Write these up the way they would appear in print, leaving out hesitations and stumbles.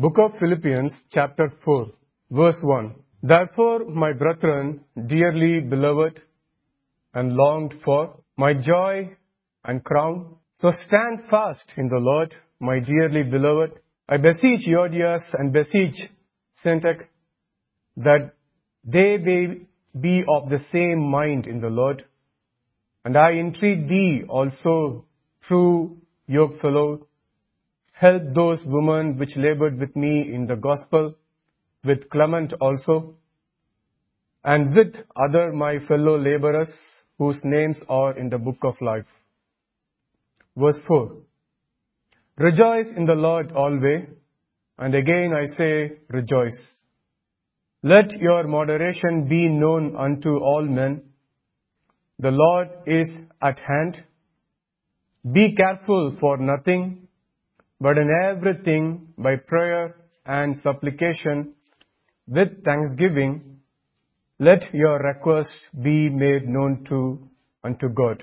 Book of Philippians, chapter 4, verse 1. Therefore, my brethren, dearly beloved and longed for, my joy and crown, so stand fast in the Lord, my dearly beloved. I beseech Euodias and beseech Syntyche that they may be of the same mind in the Lord. And I entreat thee also, true yokefellow, help those women which labored with me in the gospel, with Clement also, and with other my fellow laborers whose names are in the book of life. Verse 4. Rejoice in the Lord always, and again I say, rejoice. Let your moderation be known unto all men. The Lord is at hand. Be careful for nothing, but in everything by prayer and supplication with thanksgiving, let your requests be made known unto God.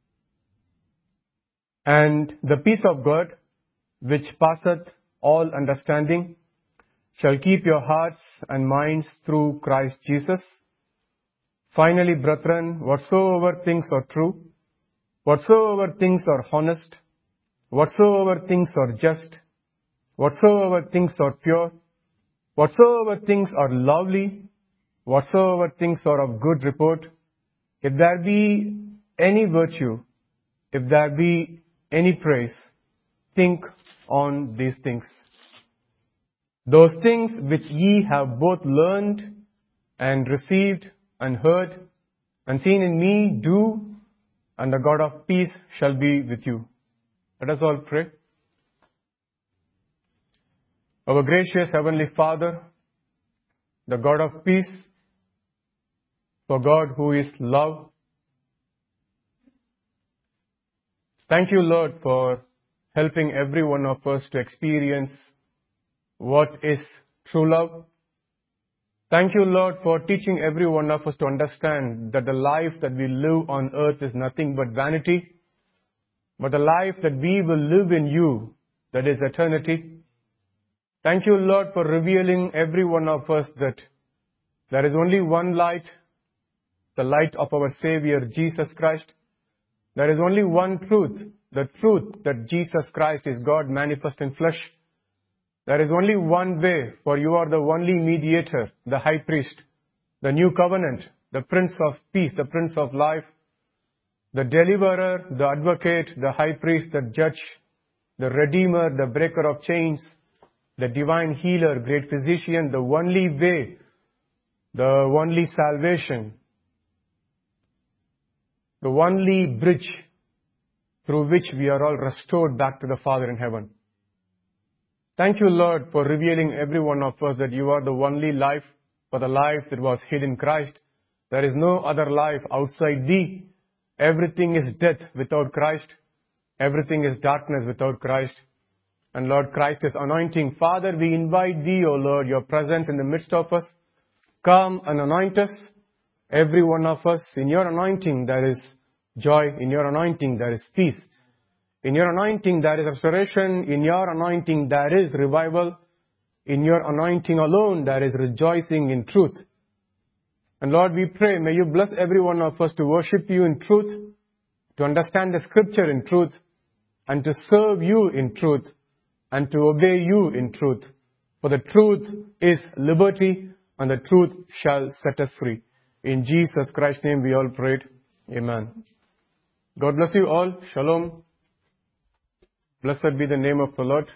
And the peace of God, which passeth all understanding, shall keep your hearts and minds through Christ Jesus. Finally, brethren, whatsoever things are true, whatsoever things are honest, whatsoever things are just, whatsoever things are pure, whatsoever things are lovely, whatsoever things are of good report, if there be any virtue, if there be any praise, think on these things. Those things which ye have both learned and received and heard and seen in me, do, and the God of peace shall be with you. Let us all pray. Our gracious Heavenly Father, the God of peace, for God who is love, thank you, Lord, for helping every one of us to experience what is true love. Thank you, Lord, for teaching every one of us to understand that the life that we live on earth is nothing but vanity, but the life that we will live in you, that is eternity. Thank you, Lord, for revealing every one of us that there is only one light, the light of our Savior, Jesus Christ. There is only one truth, the truth that Jesus Christ is God manifest in flesh. There is only one way, for you are the only mediator, the high priest, the new covenant, the Prince of Peace, the Prince of Life, the deliverer, the advocate, the high priest, the judge, the redeemer, the breaker of chains, the divine healer, great physician, the only way, the only salvation, the only bridge through which we are all restored back to the Father in heaven. Thank you, Lord, for revealing every one of us that you are the only life, for the life that was hid in Christ. There is no other life outside thee. Everything is death without Christ. Everything is darkness without Christ. And Lord, Christ is anointing. Father, we invite thee, O Lord, your presence in the midst of us. Come and anoint us, every one of us. In your anointing there is joy. In your anointing there is peace. In your anointing there is restoration. In your anointing there is revival. In your anointing alone there is rejoicing in truth. And Lord, we pray, may you bless every one of us to worship you in truth, to understand the scripture in truth, and to serve you in truth, and to obey you in truth. For the truth is liberty, and the truth shall set us free. In Jesus Christ's name we all prayed. Amen. God bless you all. Shalom. Blessed be the name of the Lord.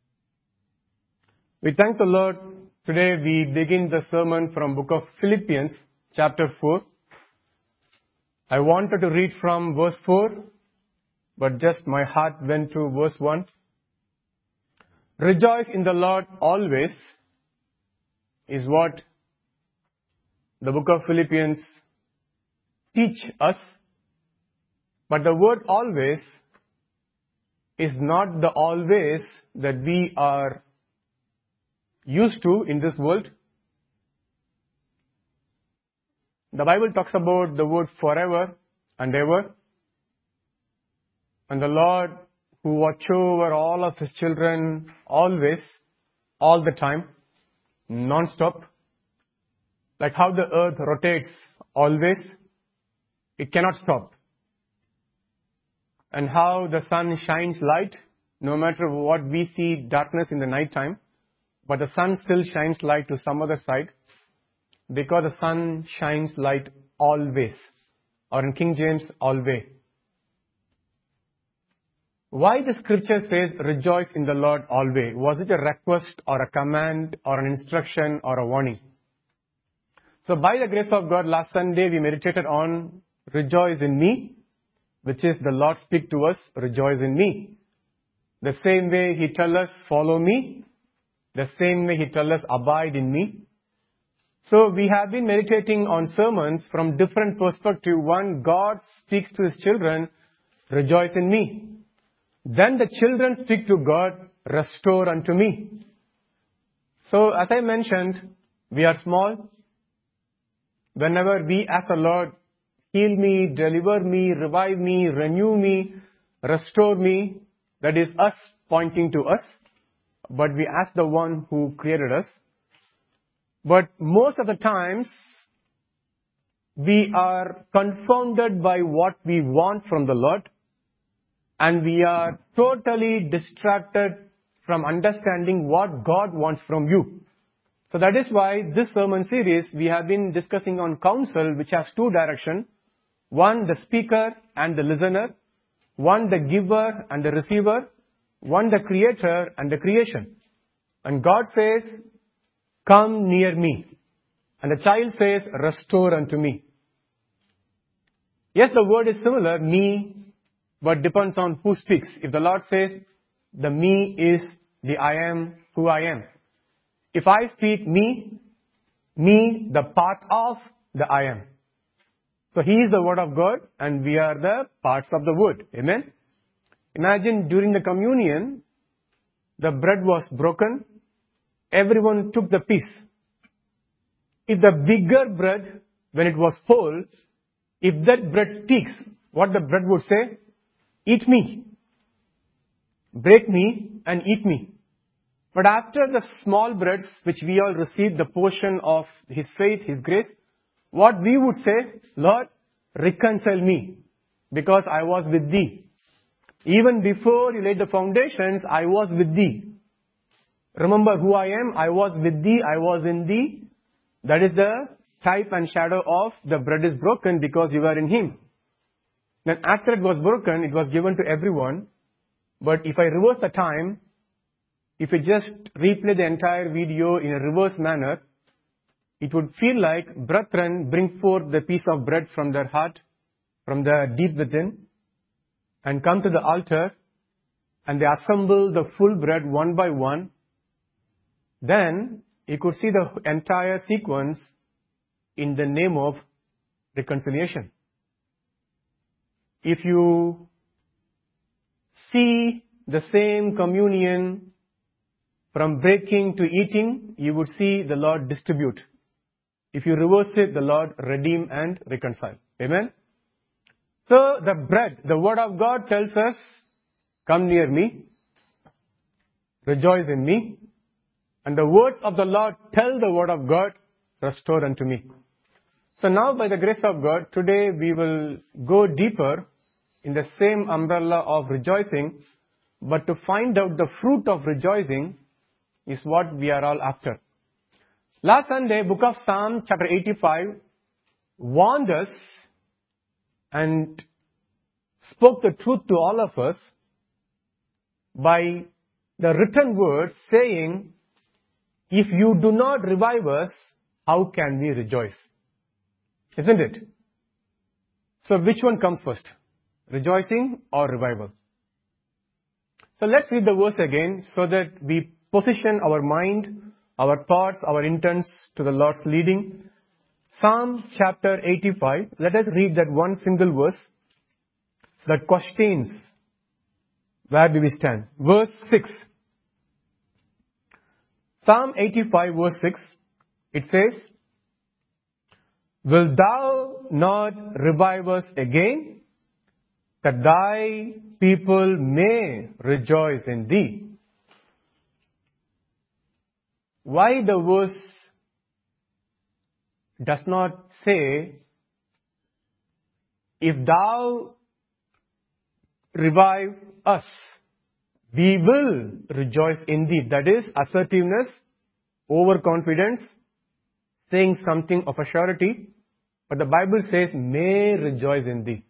We thank the Lord. Today we begin the sermon from book of Philippians, chapter 4. I wanted to read from verse 4, but just my heart went to verse 1. Rejoice in the Lord always is what the book of Philippians teach us. But the word always is not the always that we are used to in this world. The Bible talks about the word forever and ever. And the Lord who watch over all of His children always all the time, non-stop. Like how the earth rotates always, it cannot stop. And how the sun shines light, no matter what we see darkness in the night time, but the sun still shines light to some other side, because the sun shines light always, or in King James, always. Why the scripture says, rejoice in the Lord always? Was it a request or a command or an instruction or a warning? So by the grace of God, last Sunday we meditated on rejoice in me, which is the Lord speak to us, rejoice in me. The same way He tells us, follow me. The same way He tells us, abide in me. So we have been meditating on sermons from different perspectives. One, God speaks to His children, rejoice in me. Then the children speak to God, restore unto me. So as I mentioned, we are small. Whenever we ask the Lord, heal me, deliver me, revive me, renew me, restore me, that is us pointing to us. But we ask the one who created us. But most of the times, we are confounded by what we want from the Lord. And we are totally distracted from understanding what God wants from you. So that is why this sermon series, we have been discussing on counsel, which has two directions. One, the speaker and the listener. One, the giver and the receiver. One, the creator and the creation. And God says, come near me. And the child says, restore unto me. Yes, the word is similar, me, but depends on who speaks. If the Lord says, the me is the I am who I am. If I speak me, the part of the I am. So He is the Word of God and we are the parts of the Word. Amen. Imagine during the communion, the bread was broken. Everyone took the piece. If the bigger bread, when it was whole, if that bread speaks, what the bread would say? Eat me. Break me and eat me. But after the small breads, which we all received, the portion of His faith, His grace, what we would say, Lord, reconcile me, because I was with Thee. Even before You laid the foundations, I was with Thee. Remember who I am? I was with Thee, I was in Thee. That is the type and shadow of the bread is broken because you were in Him. Then after it was broken, it was given to everyone. But if I reverse the time, if we just replay the entire video in a reverse manner, it would feel like brethren bring forth the piece of bread from their heart, from the deep within, and come to the altar, and they assemble the full bread one by one. Then you could see the entire sequence in the name of reconciliation. If you see the same communion from breaking to eating, you would see the Lord distribute. If you reverse it, the Lord redeem and reconcile. Amen? So the bread, the Word of God tells us, come near me, rejoice in me. And the words of the Lord tell the Word of God, restore unto me. So now by the grace of God, today we will go deeper in the same umbrella of rejoicing, but to find out the fruit of rejoicing is what we are all after. Last Sunday, book of Psalm, chapter 85, warned us and spoke the truth to all of us by the written words saying, if you do not revive us, how can we rejoice? Isn't it? So which one comes first? Rejoicing or revival? So let's read the verse again so that we position our mind, our thoughts, our intents to the Lord's leading. Psalm chapter 85. Let us read that one single verse that questions where do we stand. Verse 6. Psalm 85 verse 6. It says, will thou not revive us again, that thy people may rejoice in thee? why the verse does not say, if thou revive us, we will rejoice in thee. That is assertiveness, overconfidence, saying something of a surety. But the Bible says, may rejoice in thee.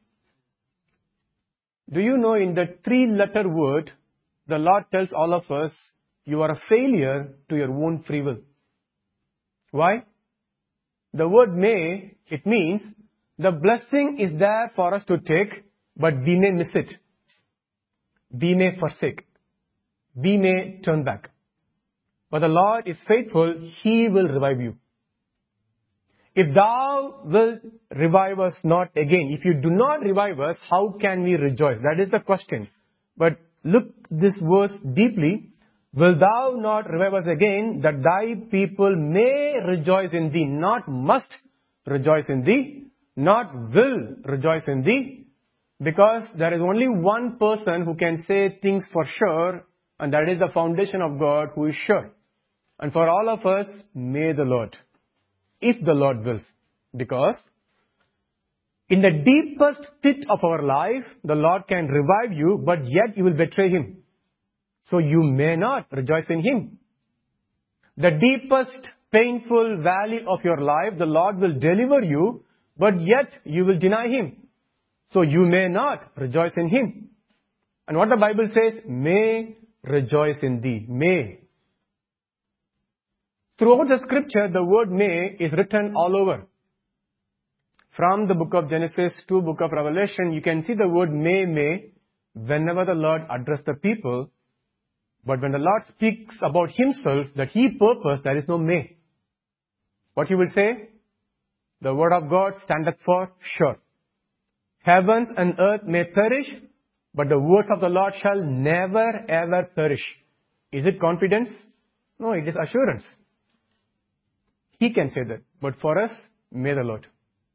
Do you know in the 3-letter word, the Lord tells all of us, you are a failure to your own free will. Why? The word may, it means the blessing is there for us to take, but we may miss it. We may forsake. We may turn back. But the Lord is faithful, He will revive you. If thou wilt revive us not again, if you do not revive us, how can we rejoice? That is the question. But look this verse deeply. Will thou not revive us again, that thy people may rejoice in thee, not must rejoice in thee, not will rejoice in thee, because there is only one person who can say things for sure, and that is the foundation of God who is sure. And for all of us, may the Lord, if the Lord wills, because in the deepest pit of our life, the Lord can revive you, but yet you will betray Him. So you may not rejoice in Him. The deepest painful valley of your life, the Lord will deliver you, but yet you will deny Him. So you may not rejoice in Him. And what the Bible says, may rejoice in thee. May. Throughout the scripture, the word may is written all over. From the book of Genesis to book of Revelation, you can see the word may, whenever the Lord addressed the people. But when the Lord speaks about Himself, that He purposed, there is no may. What He will say? The word of God standeth for sure. Heavens and earth may perish, but the word of the Lord shall never ever perish. Is it confidence? No, it is assurance. He can say that. But for us, may the Lord.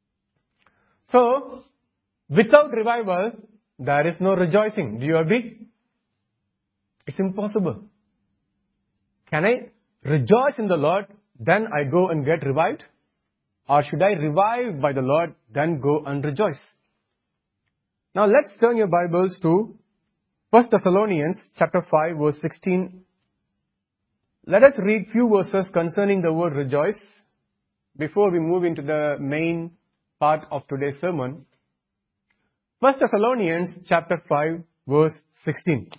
So, without revival, there is no rejoicing. Do you agree? It's impossible. Can I rejoice in the Lord, then I go and get revived? Or should I revive by the Lord, then go and rejoice? Now let's turn your Bibles to 1 Thessalonians chapter 5 verse 16. Let us read few verses concerning the word rejoice before we move into the main part of today's sermon. 1 Thessalonians chapter 5 verse 16.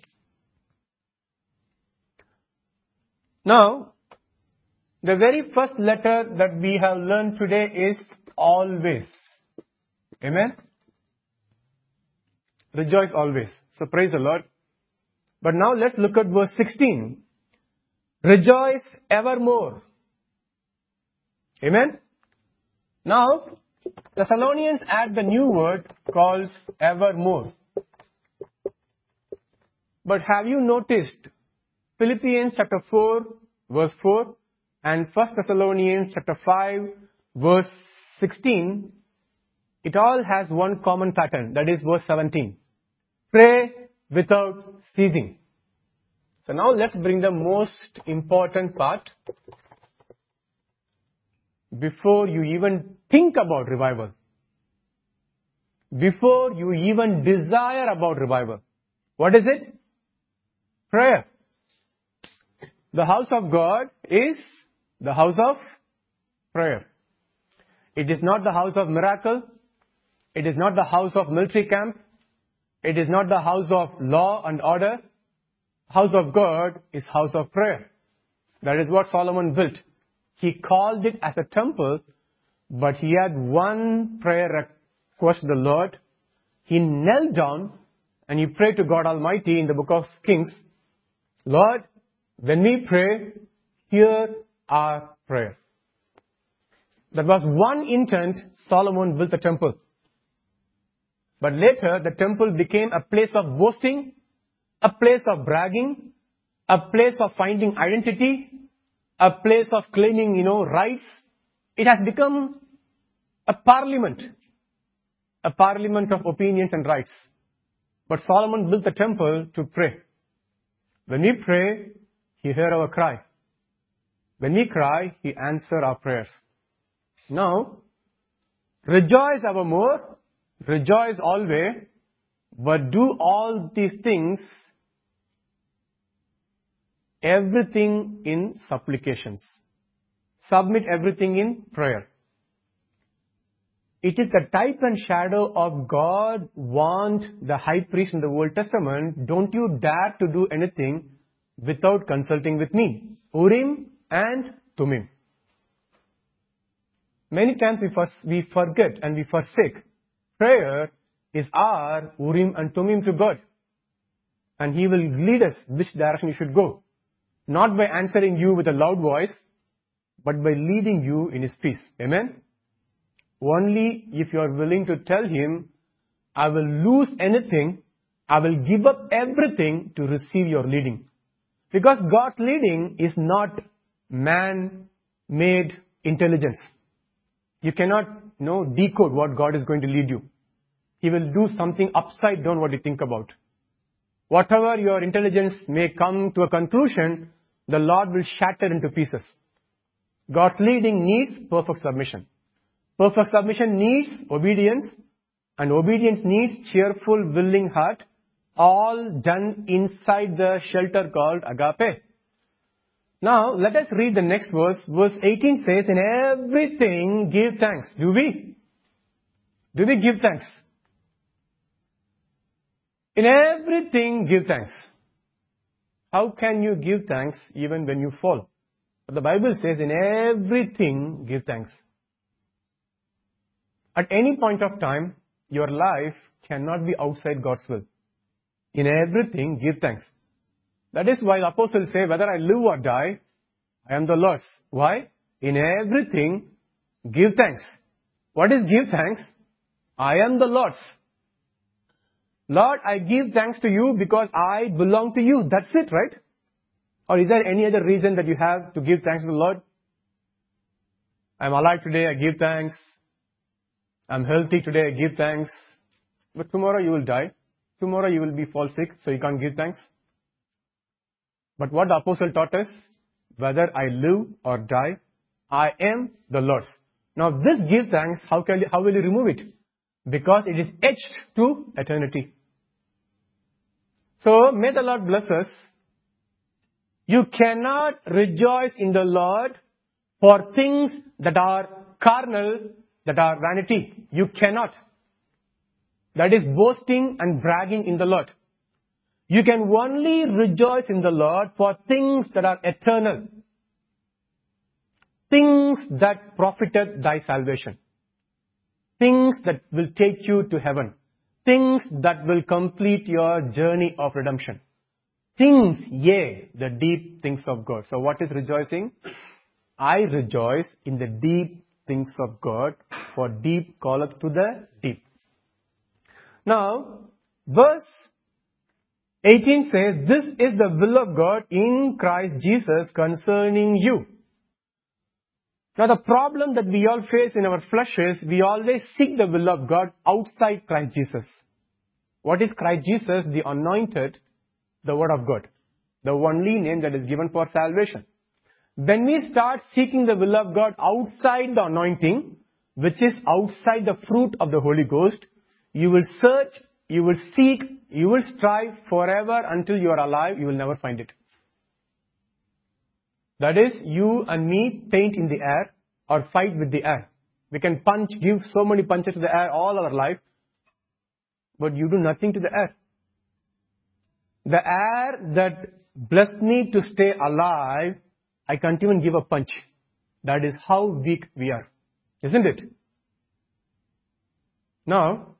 Now, the very first letter that we have learned today is always. Amen? Rejoice always. So praise the Lord. But now let's look at verse 16. Rejoice evermore. Amen? Now, Thessalonians add the new word called evermore. But have you noticed Philippians chapter 4 verse 4 and 1 Thessalonians chapter 5 verse 16, it all has one common pattern, that is verse 17. Pray without ceasing. So now let's bring the most important part. Before you even think about revival, before you even desire about revival, what is it? Prayer. The house of God is the house of prayer. It is not the house of miracle. It is not the house of military camp. It is not the house of law and order. House of God is house of prayer. That is what Solomon built. He called it as a temple, but he had one prayer request to the Lord. He knelt down and he prayed to God Almighty in the book of Kings, Lord, when we pray, hear our prayer. That was one intent Solomon built the temple. But later, the temple became a place of boasting, a place of bragging, a place of finding identity, a place of claiming, rights. It has become a parliament of opinions and rights. But Solomon built the temple to pray. When we pray, He hears our cry. When we cry, He answers our prayers. Now, rejoice evermore, rejoice always, but do all these things, everything in supplications. Submit everything in prayer. It is the type and shadow of God warned the high priest in the Old Testament, don't you dare to do anything without consulting with me. Urim and Tumim. Many times we forget and we forsake. Prayer is our Urim and Tumim to God. And He will lead us which direction you should go. Not by answering you with a loud voice, but by leading you in His peace. Amen? Only if you are willing to tell Him, I will lose anything, I will give up everything to receive your leading. Because God's leading is not man-made intelligence. You cannot decode what God is going to lead you. He will do something upside down what you think about. Whatever your intelligence may come to a conclusion, the Lord will shatter into pieces. God's leading needs perfect submission. Perfect submission needs obedience, and obedience needs cheerful, willing heart, all done inside the shelter called agape. Now, let us read the next verse. Verse 18 says, in everything give thanks. Do we? Do we give thanks? In everything give thanks. How can you give thanks even when you fall? But the Bible says, in everything give thanks. At any point of time, your life cannot be outside God's will. In everything, give thanks. That is why the apostles say, whether I live or die, I am the Lord's. Why? In everything, give thanks. What is give thanks? I am the Lord's. Lord, I give thanks to you because I belong to you. That's it, right? Or is there any other reason that you have to give thanks to the Lord? I'm alive today, I give thanks. I'm healthy today, I give thanks. But tomorrow you will die. Tomorrow you will fall sick, so you can't give thanks. But what the apostle taught us, whether I live or die, I am the Lord's. Now this give thanks, how will you remove it? Because it is etched to eternity. So may the Lord bless us. You cannot rejoice in the Lord for things that are carnal, that are vanity. You cannot. That is boasting and bragging in the Lord. You can only rejoice in the Lord for things that are eternal. Things that profited thy salvation. Things that will take you to heaven. Things that will complete your journey of redemption. Things, yea, the deep things of God. So what is rejoicing? I rejoice in the deep things of God, for deep calleth to the deep. Now, verse 18 says, this is the will of God in Christ Jesus concerning you. Now the problem that we all face in our flesh is, we always seek the will of God outside Christ Jesus. What is Christ Jesus? The anointed, the Word of God. The only name that is given for salvation. When we start seeking the will of God outside the anointing, which is outside the fruit of the Holy Ghost, you will search, you will seek, you will strive forever until you are alive, you will never find it. That is, you and me paint in the air or fight with the air. We can give so many punches to the air all our life, but you do nothing to the air. The air that blessed me to stay alive, I can't even give a punch. That is how weak we are. Isn't it? Now,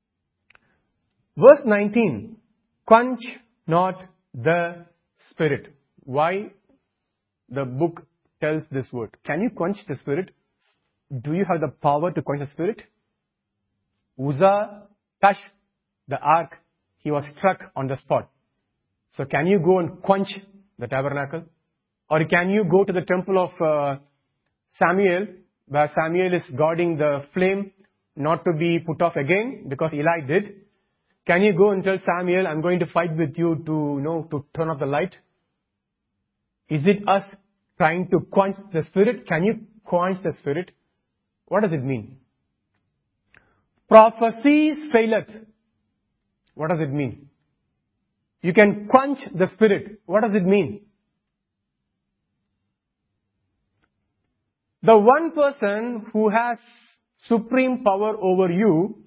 verse 19, quench not the Spirit. Why the book tells this word? Can you quench the Spirit? Do you have the power to quench the Spirit? Uzzah touched the ark. He was struck on the spot. So can you go and quench the tabernacle? Or can you go to the temple of Samuel, where Samuel is guarding the flame not to be put off again, because Eli did? Can you go and tell Samuel, I'm going to fight with you to turn off the light? Is it us trying to quench the Spirit. Can you quench the Spirit? What does it mean? Prophecies faileth. What does it mean? You can quench the Spirit. What does it mean? The one person who has supreme power over you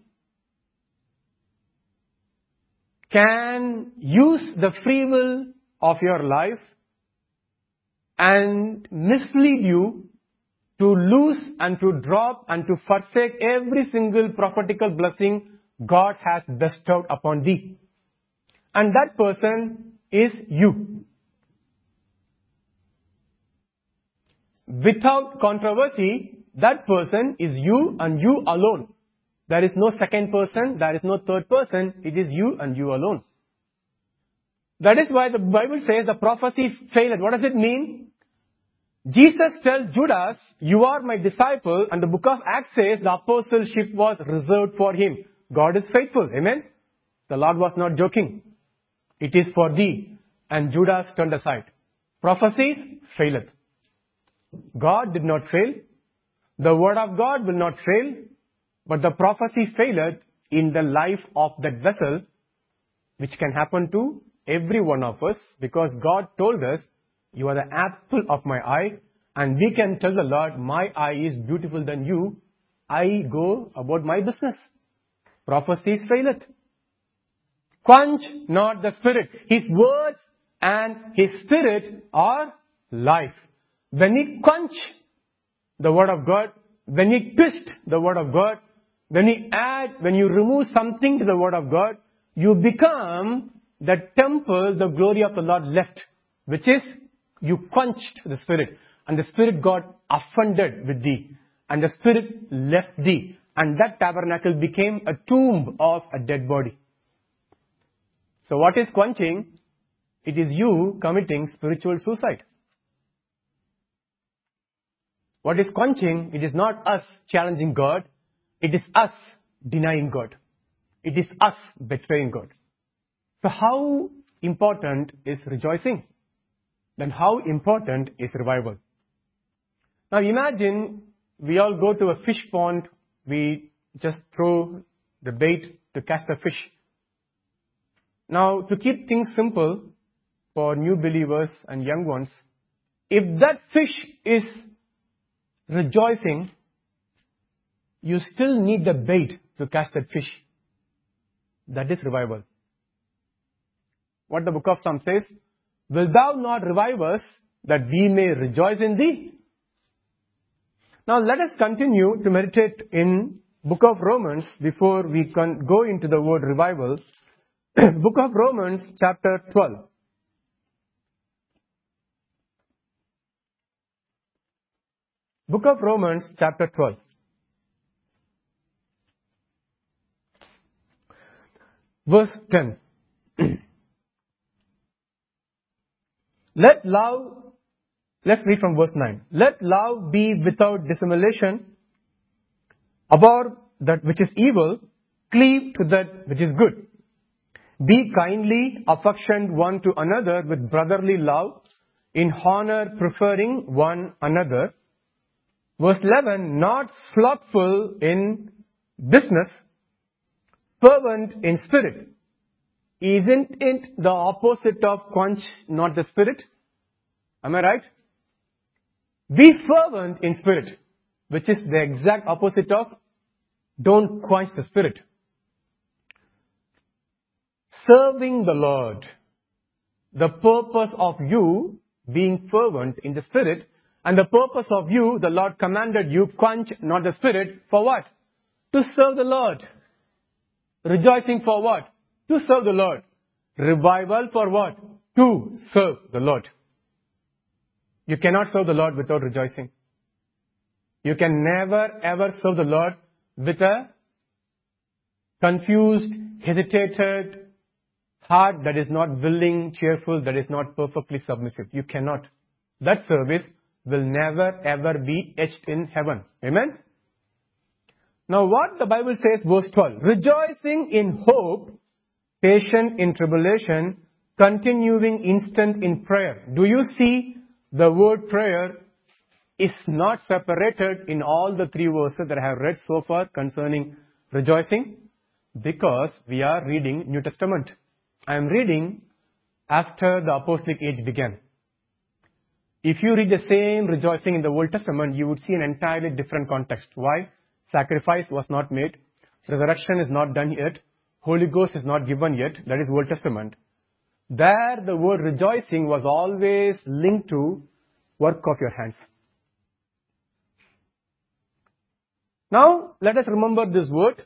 can use the free will of your life and mislead you to lose and to drop and to forsake every single prophetical blessing God has bestowed upon thee. And that person is you. Without controversy, that person is you and you alone. There is no second person, there is no third person, it is you and you alone. That is why the Bible says the prophecy failed. What does it mean? Jesus tells Judas, you are my disciple, and the book of Acts says the apostleship was reserved for him. God is faithful, amen? The Lord was not joking. It is for thee. And Judas turned aside. Prophecies faileth. God did not fail. The word of God will not fail. But the prophecy faileth in the life of that vessel, which can happen to every one of us, because God told us, you are the apple of my eye, and we can tell the Lord, my eye is beautiful than you. I go about my business. Prophecies faileth. Quench not the Spirit. His words and His Spirit are life. When you quench the Word of God, when you twist the Word of God, when you remove something to the Word of God, you become the temple the glory of the Lord left, which is you quenched the Spirit, and the Spirit got offended with thee, and the Spirit left thee, and that tabernacle became a tomb of a dead body. So what is quenching? It is you committing spiritual suicide. What is quenching? It is not us challenging God. It is us denying God. It is us betraying God. So how important is rejoicing? Then how important is revival? Now imagine we all go to a fish pond. We just throw the bait to catch the fish. Now to keep things simple for new believers and young ones, if that fish is rejoicing, you still need the bait to catch that fish. That is revival. What the book of Psalms says, will thou not revive us that we may rejoice in thee? Now let us continue to meditate in book of Romans before we can go into the word revival. Book of Romans chapter 12. Book of Romans chapter 12. Verse 10. Let love, let's read from verse 9. Let love be without dissimulation. Abhor that which is evil, cleave to that which is good. Be kindly affectioned one to another with brotherly love, in honor preferring one another. Verse 11, not slothful in business, fervent in spirit. Isn't it the opposite of quench not the Spirit? Am I right? Be fervent in spirit, which is the exact opposite of don't quench the Spirit. Serving the Lord. The purpose of you being fervent in the Spirit, and the purpose of you, the Lord commanded you, quench not the Spirit, for what? To serve the Lord. Rejoicing for what? To serve the Lord. Revival for what? To serve the Lord. You cannot serve the Lord without rejoicing. You can never ever serve the Lord with a confused, hesitated heart that is not willing, cheerful, that is not perfectly submissive. You cannot. That service will never ever be etched in heaven. Amen? Now what the Bible says, verse 12. Rejoicing in hope, patient in tribulation, continuing instant in prayer. Do you see the word prayer is not separated in all the three verses that I have read so far concerning rejoicing, because we are reading New Testament. I am reading after the apostolic age began. If you read the same rejoicing in the Old Testament, you would see an entirely different context. Why? Sacrifice was not made. Resurrection is not done yet. Holy Ghost is not given yet. That is Old Testament. There, the word rejoicing was always linked to work of your hands. Now, let us remember this word.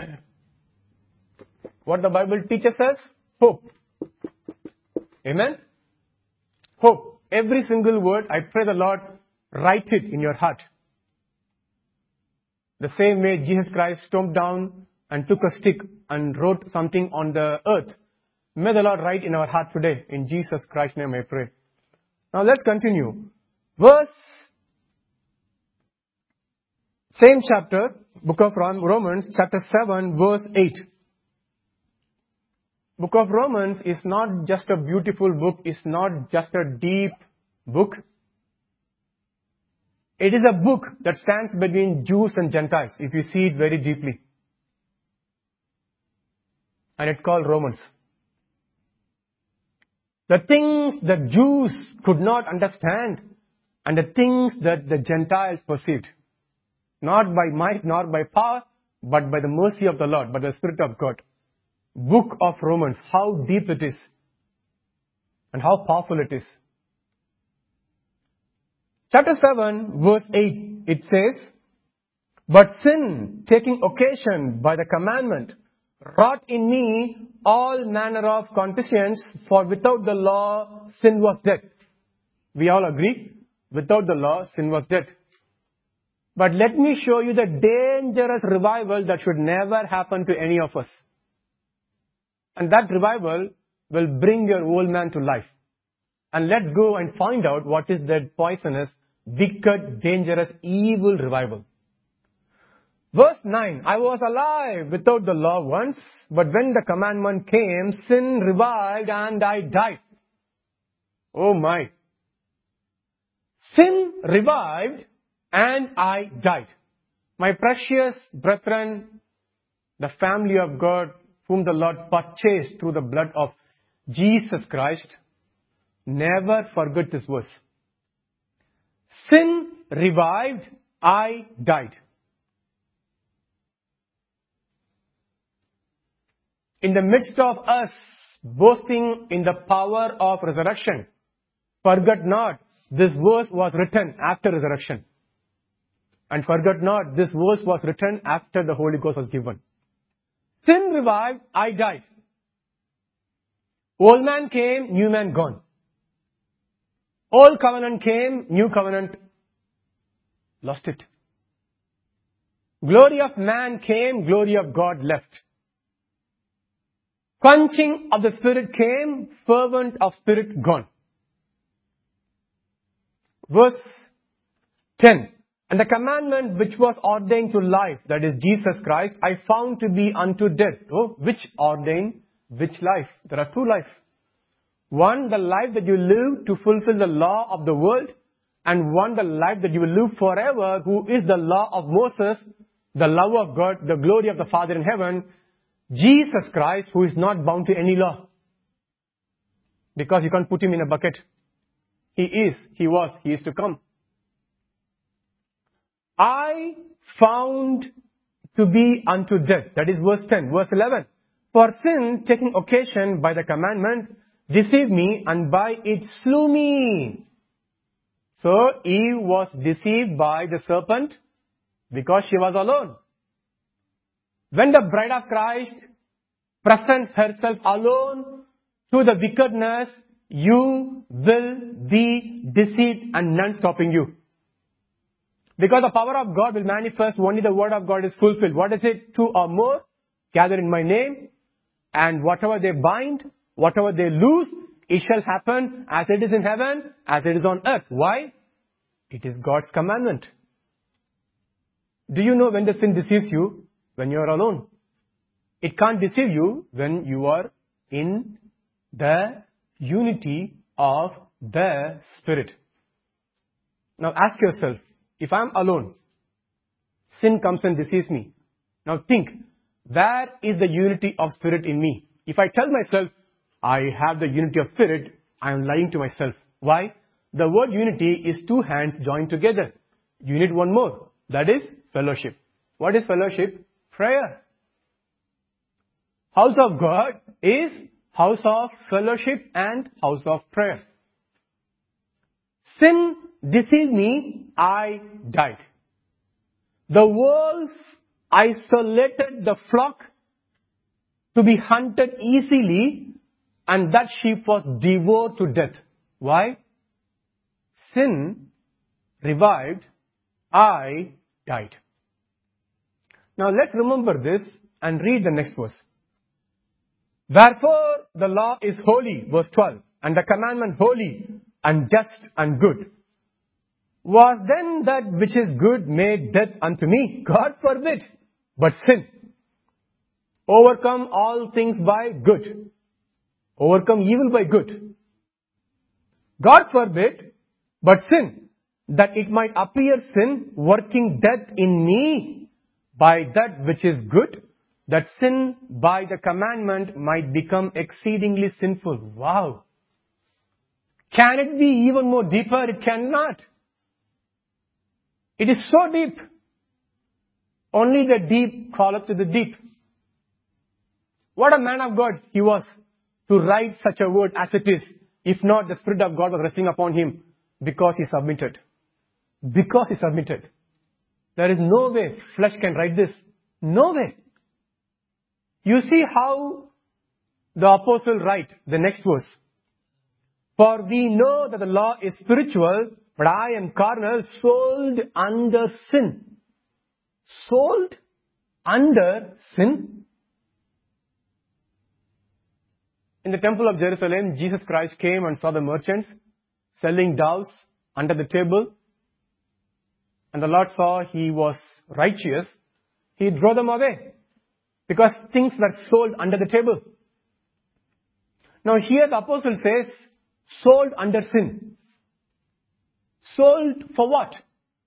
What the Bible teaches us? Hope. Amen? Hope. Every single word, I pray the Lord, write it in your heart. The same way Jesus Christ stomped down and took a stick and wrote something on the earth. May the Lord write in our heart today. In Jesus Christ's name I pray. Now let's continue. Same chapter, book of Romans, chapter 7, verse 8. Book of Romans is not just a beautiful book, it's not just a deep book. It is a book that stands between Jews and Gentiles, if you see it very deeply. And it's called Romans. The things that Jews could not understand and the things that the Gentiles perceived. Not by might, nor by power, but by the mercy of the Lord, by the Spirit of God. Book of Romans, how deep it is and how powerful it is. Chapter 7, verse 8, it says, "But sin, taking occasion by the commandment, wrought in me all manner of concupiscence, for without the law sin was dead." We all agree, without the law sin was dead. But let me show you the dangerous revival that should never happen to any of us. And that revival will bring your old man to life. And let's go and find out what is that poisonous, wicked, dangerous, evil revival. Verse 9, "I was alive without the law once, but when the commandment came, sin revived and I died." Oh my. Sin revived and I died. My precious brethren, the family of God, whom the Lord purchased through the blood of Jesus Christ, never forget this verse. Sin revived, I died. In the midst of us boasting in the power of resurrection, forget not, this verse was written after resurrection. And forget not, this verse was written after the Holy Ghost was given. Sin revived, I died. Old man came, new man gone. Old covenant came, new covenant lost it. Glory of man came, glory of God left. Quenching of the Spirit came, fervent of Spirit gone. Verse 10. "And the commandment which was ordained to life, that is Jesus Christ, I found to be unto death." Oh, which ordained? Which life? There are two lives. One, the life that you live to fulfill the law of the world, and one, the life that you will live forever, who is the law of Moses, the love of God, the glory of the Father in heaven, Jesus Christ, who is not bound to any law. Because you can't put him in a bucket. He is, he was, he is to come. "I found to be unto death." That is verse 10. Verse 11. "For sin, taking occasion by the commandment, deceived me, and by it slew me." So Eve was deceived by the serpent because she was alone. When the bride of Christ presents herself alone to the wickedness, you will be deceived and none stopping you. Because the power of God will manifest, only the word of God is fulfilled. What is it? 2 or more gather in my name, and whatever they bind, whatever they loose, it shall happen as it is in heaven, as it is on earth. Why? It is God's commandment. Do you know when the sin deceives you? When you are alone. It can't deceive you when you are in the unity of the Spirit. Now ask yourself, if I'm alone, sin comes and deceives me. Now think, where is the unity of spirit in me? If I tell myself, I have the unity of spirit, I am lying to myself. Why? The word unity is two hands joined together. You need one more. That is fellowship. What is fellowship? Prayer. House of God is house of fellowship and house of prayer. Sin deceived me, I died. The wolves isolated the flock to be hunted easily, and that sheep was devoured to death. Why? Sin revived, I died. Now let's remember this and read the next verse. Wherefore the law is holy, verse 12, and the commandment holy and just and good. Was then that which is good made death unto me? God forbid. But sin. Overcome all things by good. Overcome evil by good. God forbid, but sin, that it might appear sin, working death in me by that which is good, that sin by the commandment might become exceedingly sinful. Wow. Can it be even more deeper? It cannot. It is so deep. Only the deep calleth to the deep. What a man of God he was to write such a word as it is. If not, the Spirit of God was resting upon him because he submitted. Because he submitted. There is no way flesh can write this. No way. You see how the apostle write the next verse. For we know that the law is spiritual, but I am carnal, sold under sin. Sold under sin. In the temple of Jerusalem, Jesus Christ came and saw the merchants selling doves under the table. And the Lord saw he was righteous. He drove them away because things were sold under the table. Now here the apostle says, sold under sin. Sold for what?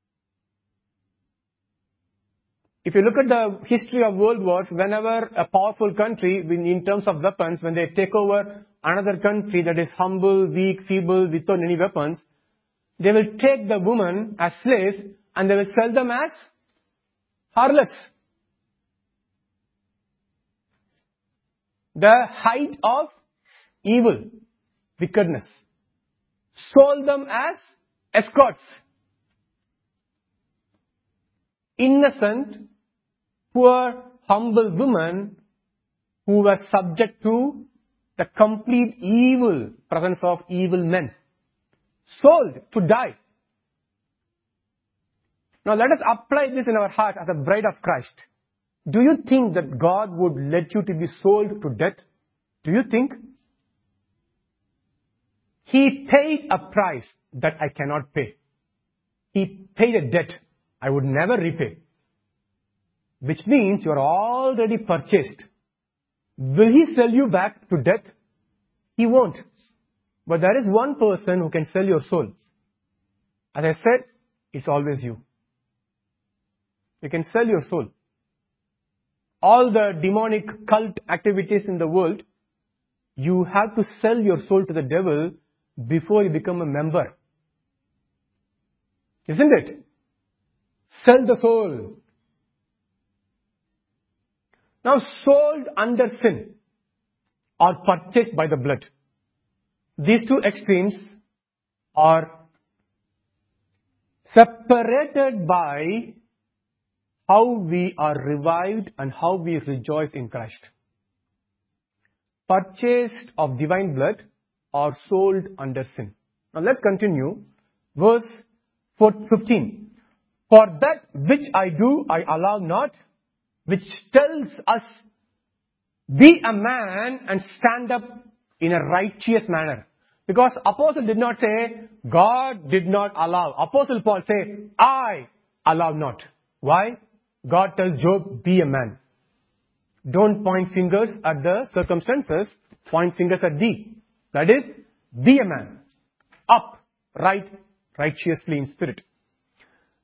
If you look at the history of world wars, whenever a powerful country, in terms of weapons, when they take over another country that is humble, weak, feeble, without any weapons, they will take the women as slaves and they will sell them as harlots. The height of evil, wickedness. Sold them as escorts. Innocent, poor, humble women who were subject to the complete evil presence of evil men. Sold to die. Now let us apply this in our heart as a bride of Christ. Do you think that God would let you to be sold to death? Do you think? He paid a price that I cannot pay. He paid a debt I would never repay. Which means you are already purchased. Will He sell you back to death? He won't. But there is one person who can sell your soul. As I said, it's always you. You can sell your soul. All the demonic cult activities in the world, you have to sell your soul to the devil before you become a member. Isn't it? Sell the soul. Now, sold under sin or purchased by the blood. These two extremes are separated by how we are revived and how we rejoice in Christ. Purchased of divine blood or sold under sin. Now let's continue. Verse 15. For that which I do, I allow not, which tells us, be a man and stand up in a righteous manner. Because Apostle did not say, God did not allow. Apostle Paul said, I allow not. Why? God tells Job, be a man. Don't point fingers at the circumstances, point fingers at thee. That is, be a man. Up, right, righteously in spirit.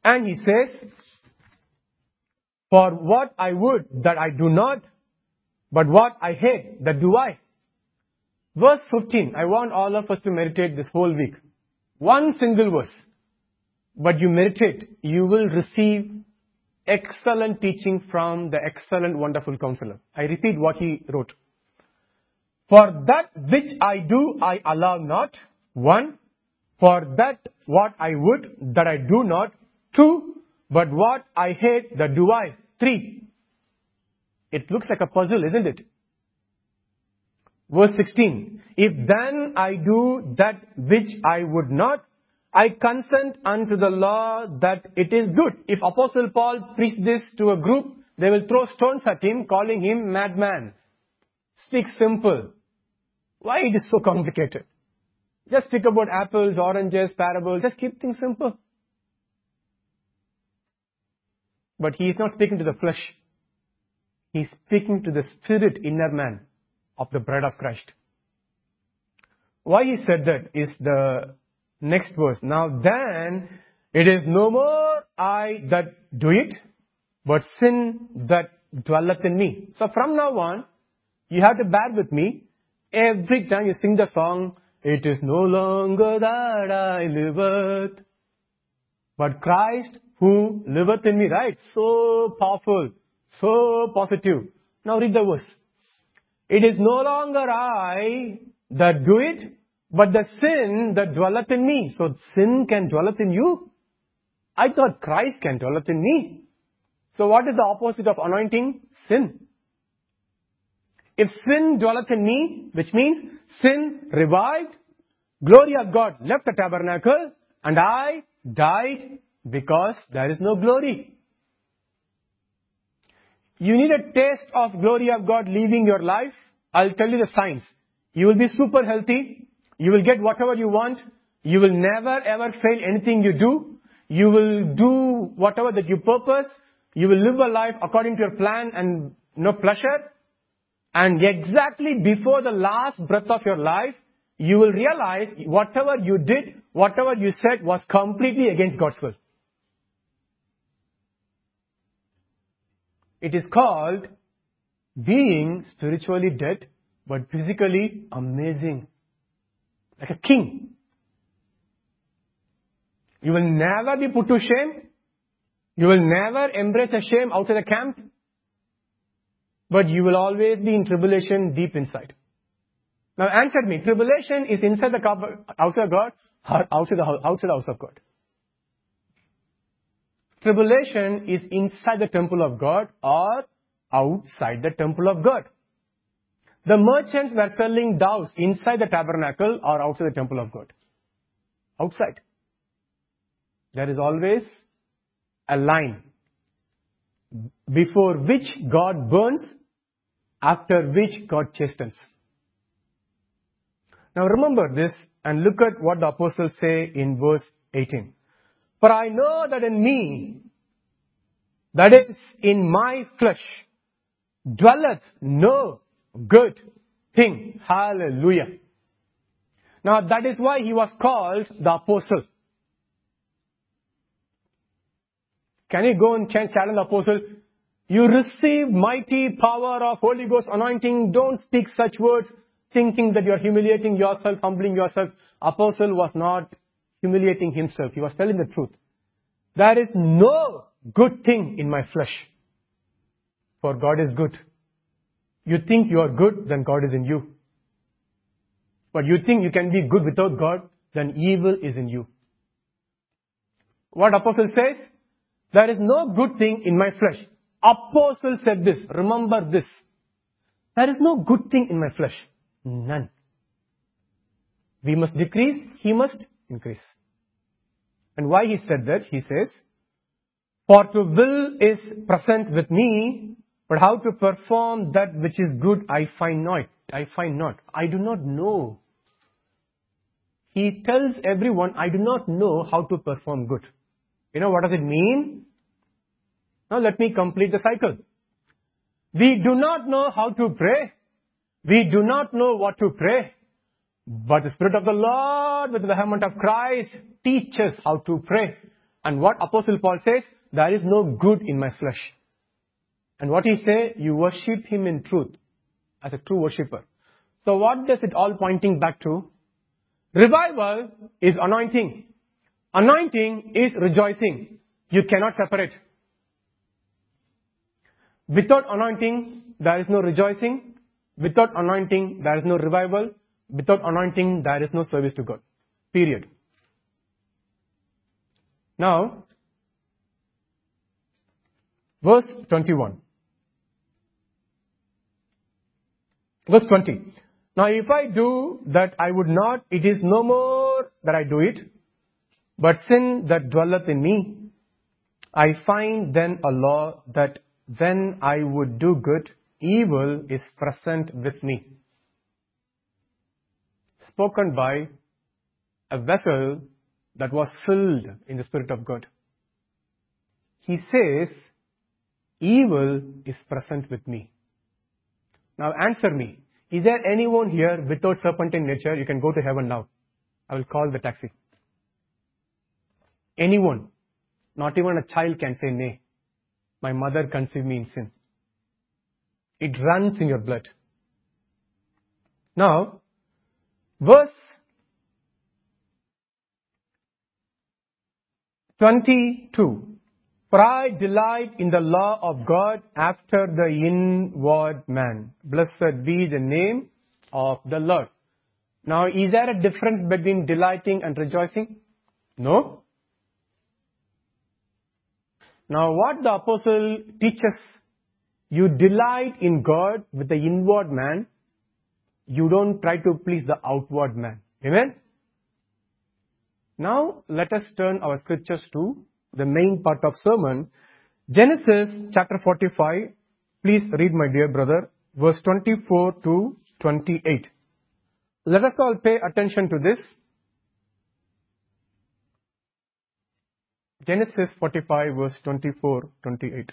And he says, for what I would that I do not, but what I hate that do I. Verse 15, I want all of us to meditate this whole week. One single verse. But you meditate, you will receive excellent teaching from the excellent, wonderful counselor. I repeat what he wrote. For that which I do, I allow not. 1. For that what I would, that I do not. 2. But what I hate, that do I. 3. It looks like a puzzle, isn't it? Verse 16. If then I do that which I would not, I consent unto the law that it is good. If Apostle Paul preached this to a group, they will throw stones at him, calling him madman. Speak simple. Why it is so complicated? Just speak about apples, oranges, parables. Just keep things simple. But he is not speaking to the flesh. He is speaking to the spirit, inner man of the bride of Christ. Why he said that is the next verse. Now then, it is no more I that do it, but sin that dwelleth in me. So from now on, you have to bear with me. Every time you sing the song, it is no longer that I liveth, but Christ who liveth in me, right? So powerful, so positive. Now read the verse. It is no longer I that do it, but the sin that dwelleth in me. So sin can dwelleth in you? I thought Christ can dwelleth in me. So what is the opposite of anointing? Sin. If sin dwelleth in me, which means sin revived, glory of God left the tabernacle, and I died because there is no glory. You need a taste of glory of God leaving your life. I'll tell you the signs. You will be super healthy. You will get whatever you want. You will never ever fail anything you do. You will do whatever that you purpose. You will live a life according to your plan and no pleasure. And exactly before the last breath of your life, you will realize whatever you did, whatever you said was completely against God's will. It is called being spiritually dead, but physically amazing. Like a king. You will never be put to shame. You will never embrace a shame outside the camp. But you will always be in tribulation deep inside. Now answer me, tribulation is inside the house of God or outside the house of God? Tribulation is inside the temple of God or outside the temple of God. The merchants were selling doves inside the tabernacle or outside the temple of God? Outside. There is always a line before which God burns, after which God chastens. Now remember this and look at what the apostles say in verse 18. For I know that in me, that is in my flesh, dwelleth no good thing. Hallelujah. Now that is why he was called the apostle. Can you go and challenge the apostle? You receive mighty power of Holy Ghost anointing. Don't speak such words thinking that you are humiliating yourself, humbling yourself. Apostle was not humiliating himself. He was telling the truth. There is no good thing in my flesh. For God is good. You think you are good, then God is in you. But you think you can be good without God, then evil is in you. What apostle says? There is no good thing in my flesh. Apostle said this. Remember this. There is no good thing in my flesh. None. We must decrease. He must increase. And why he said that? He says, for to will is present with me, but how to perform that which is good I find not. I find not. I do not know. He tells everyone, I do not know how to perform good. You know what does it mean? Now let me complete the cycle. We do not know how to pray. We do not know what to pray. But the Spirit of the Lord with the vehement of Christ teaches how to pray. And what Apostle Paul says, there is no good in my flesh. And what he say, you worship him in truth as a true worshipper. So what does it all pointing back to? Revival is anointing. Anointing is rejoicing. You cannot separate. Without anointing, there is no rejoicing. Without anointing, there is no revival. Without anointing, there is no service to God. Period. Now, verse 21. Verse 20. Now if I do that I would not, it is no more that I do it, but sin that dwelleth in me. I find then a law that when I would do good, evil is present with me. Spoken by a vessel that was filled in the Spirit of God. He says, evil is present with me. Now answer me. Is there anyone here without serpentine nature? You can go to heaven now. I will call the taxi. Anyone. Not even a child can say, nay. My mother conceived me in sin. It runs in your blood. Now, verse 22. For I delight in the law of God after the inward man. Blessed be the name of the Lord. Now, is there a difference between delighting and rejoicing? No. Now, what the apostle teaches, you delight in God with the inward man. You don't try to please the outward man. Amen? Now, let us turn our scriptures to the main part of sermon. Genesis chapter 45. Please read, my dear brother, verse 24 to 28. Let us all pay attention to this. Genesis 45 verse 24, 28.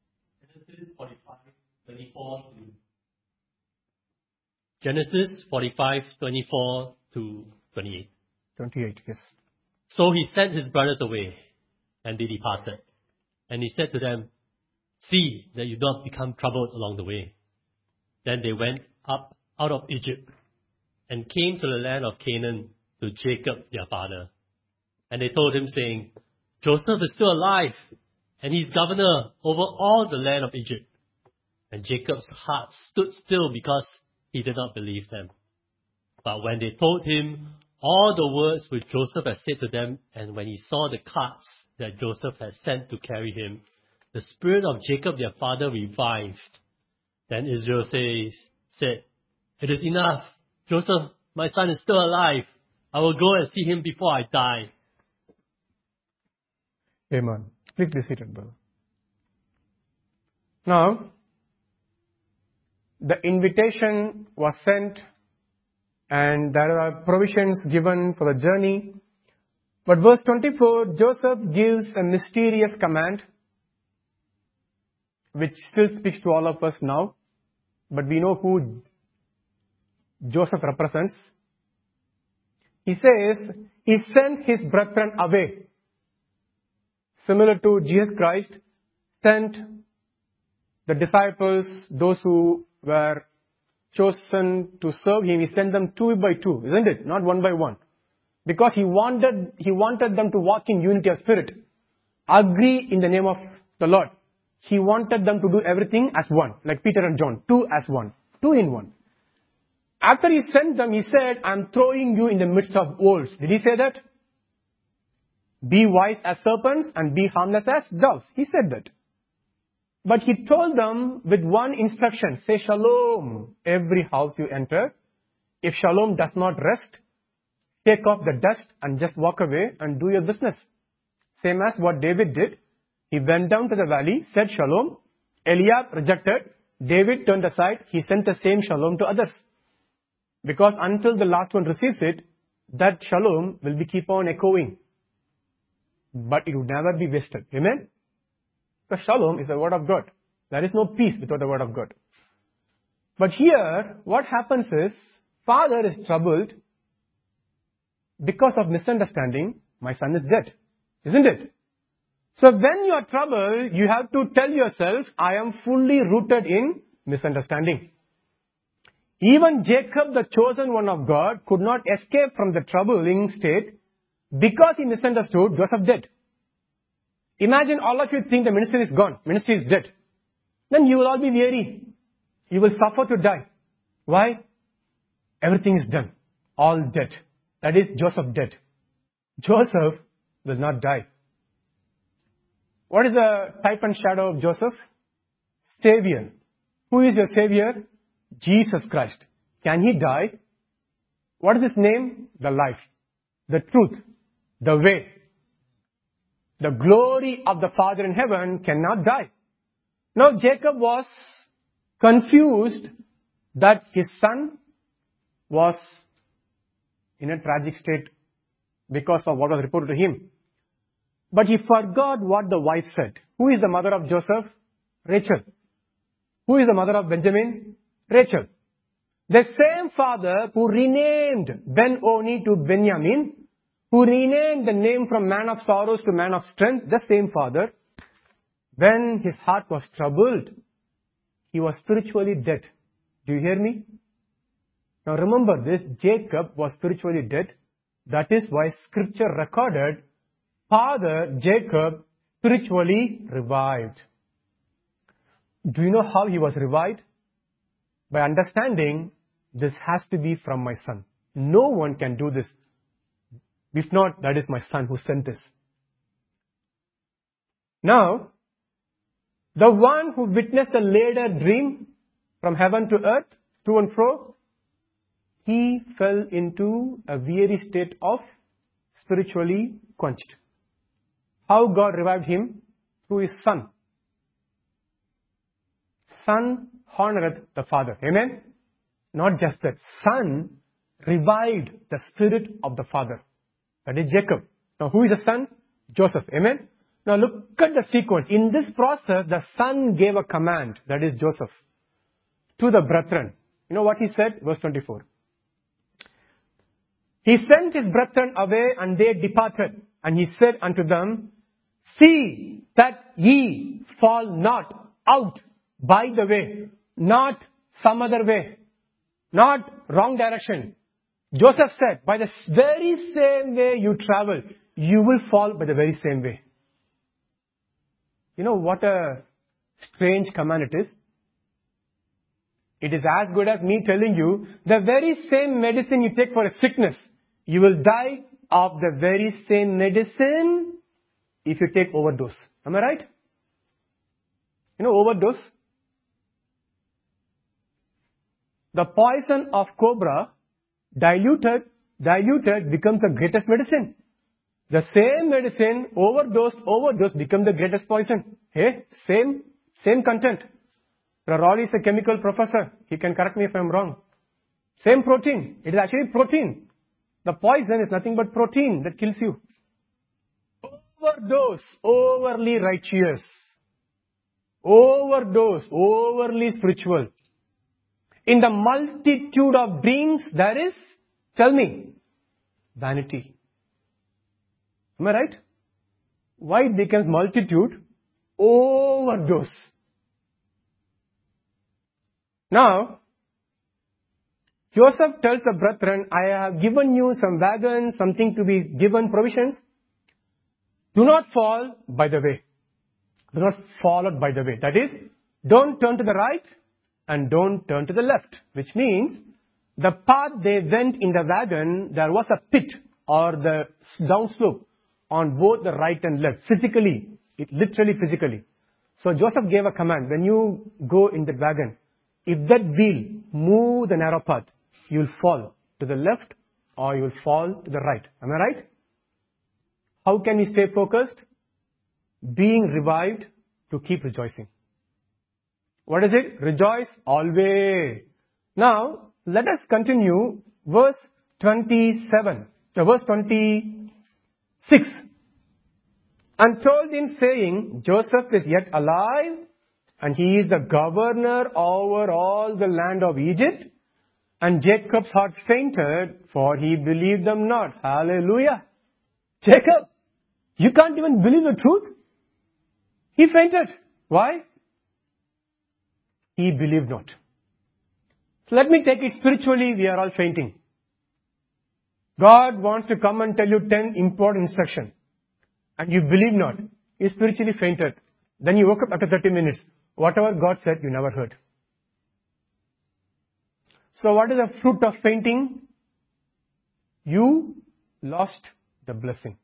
Genesis 45, 24 to 28. 28, yes. So he sent his brothers away, and they departed. And he said to them, see that you do not become troubled along the way. Then they went up out of Egypt, and came to the land of Canaan to Jacob their father. And they told him, saying, Joseph is still alive, and he is governor over all the land of Egypt. And Jacob's heart stood still because he did not believe them. But when they told him all the words which Joseph had said to them, and when he saw the carts that Joseph had sent to carry him, the spirit of Jacob their father revived. Then Israel said, it is enough. Joseph, my son, is still alive. I will go and see him before I die. Amen. Please be seated, brother. Now, the invitation was sent and there are provisions given for the journey. But verse 24, Joseph gives a mysterious command which still speaks to all of us now. But we know who Joseph represents. He says, he sent his brethren away. Similar to Jesus Christ sent the disciples, those who were chosen to serve him, he sent them 2 by 2, isn't it? Not 1 by 1. Because he wanted them to walk in unity of spirit. Agree in the name of the Lord. He wanted them to do everything as one, like Peter and John, 2 as 1, 2 in 1. After he sent them, he said, I'm throwing you in the midst of wolves. Did he say that? Be wise as serpents and be harmless as doves. He said that. But he told them with one instruction, say shalom every house you enter. If shalom does not rest, take off the dust and just walk away and do your business. Same as what David did. He went down to the valley, said shalom. Eliab rejected. David turned aside. He sent the same shalom to others. Because until the last one receives it, that shalom will be keep on echoing. But it would never be wasted. Amen? The shalom is the word of God. There is no peace without the word of God. But here, what happens is, father is troubled because of misunderstanding. My son is dead. Isn't it? So when you are troubled, you have to tell yourself, I am fully rooted in misunderstanding. Even Jacob, the chosen one of God, could not escape from the troubling state because he misunderstood Joseph dead. Imagine all of you think the ministry is gone, ministry is dead. Then you will all be weary. You will suffer to die. Why? Everything is done. All dead. That is Joseph dead. Joseph will not die. What is the type and shadow of Joseph? Savior. Who is your Savior? Jesus Christ. Can he die? What is his name? The life, the truth, the way. The glory of the Father in heaven cannot die. Now Jacob was confused that his son was in a tragic state because of what was reported to him. But he forgot what the wife said. Who is the mother of Joseph? Rachel. Who is the mother of Benjamin? Rachel. The same father who renamed Ben-Oni to Benjamin, who renamed the name from man of sorrows to man of strength, the same father, when his heart was troubled, he was spiritually dead. Do you hear me? Now remember this, Jacob was spiritually dead. That is why scripture recorded father Jacob spiritually revived. Do you know how he was revived? By understanding this has to be from my son. No one can do this. If not, that is my son who sent this. Now, the one who witnessed a later dream from heaven to earth, to and fro, he fell into a weary state of spiritually quenched. How God revived him? Through his son. Son honoreth the father. Amen? Not just that. Son revived the spirit of the father. That is Jacob. Now who is the son? Joseph. Amen? Now look at the sequence. In this process, the son gave a command. That is Joseph. To the brethren. You know what he said? Verse 24. He sent his brethren away and they departed. And he said unto them, see that ye fall not out by the way, not some other way, not wrong direction. Joseph said, by the very same way you travel, you will fall by the very same way. You know what a strange command it is? It is as good as me telling you, the very same medicine you take for a sickness, you will die of the very same medicine if you take overdose. Am I right? You know overdose? The poison of cobra diluted becomes the greatest medicine. The same medicine overdosed becomes the greatest poison. Hey, same content. Raleigh is a chemical professor. He can correct me if I'm wrong. Same protein. It is actually protein. The poison is nothing but protein that kills you. Overdose, overly righteous. Overdose, overly spiritual. In the multitude of dreams, there is, tell me, vanity. Am I right? Why it becomes multitude? Overdose. Now, Joseph tells the brethren, I have given you some wagons, something to be given, provisions. Do not fall by the way. Do not fall out by the way. That is, don't turn to the right and don't turn to the left. Which means, the path they went in the wagon, there was a pit or the downslope on both the right and left. Physically, literally physically. So Joseph gave a command, when you go in the wagon, if that wheel move the narrow path, you will fall to the left or you will fall to the right. Am I right? How can we stay focused? Being revived to keep rejoicing. What is it? Rejoice always. Now, let us continue verse 26. And told him saying, Joseph is yet alive, and he is the governor over all the land of Egypt. And Jacob's heart fainted, for he believed them not. Hallelujah. Jacob, you can't even believe the truth. He fainted. Why? He believed not. So let me take it spiritually, we are all fainting. God wants to come and tell you 10 important instructions. And you believe not. You spiritually fainted. Then you woke up after 30 minutes. Whatever God said, you never heard. So what is the fruit of fainting? You lost the blessing.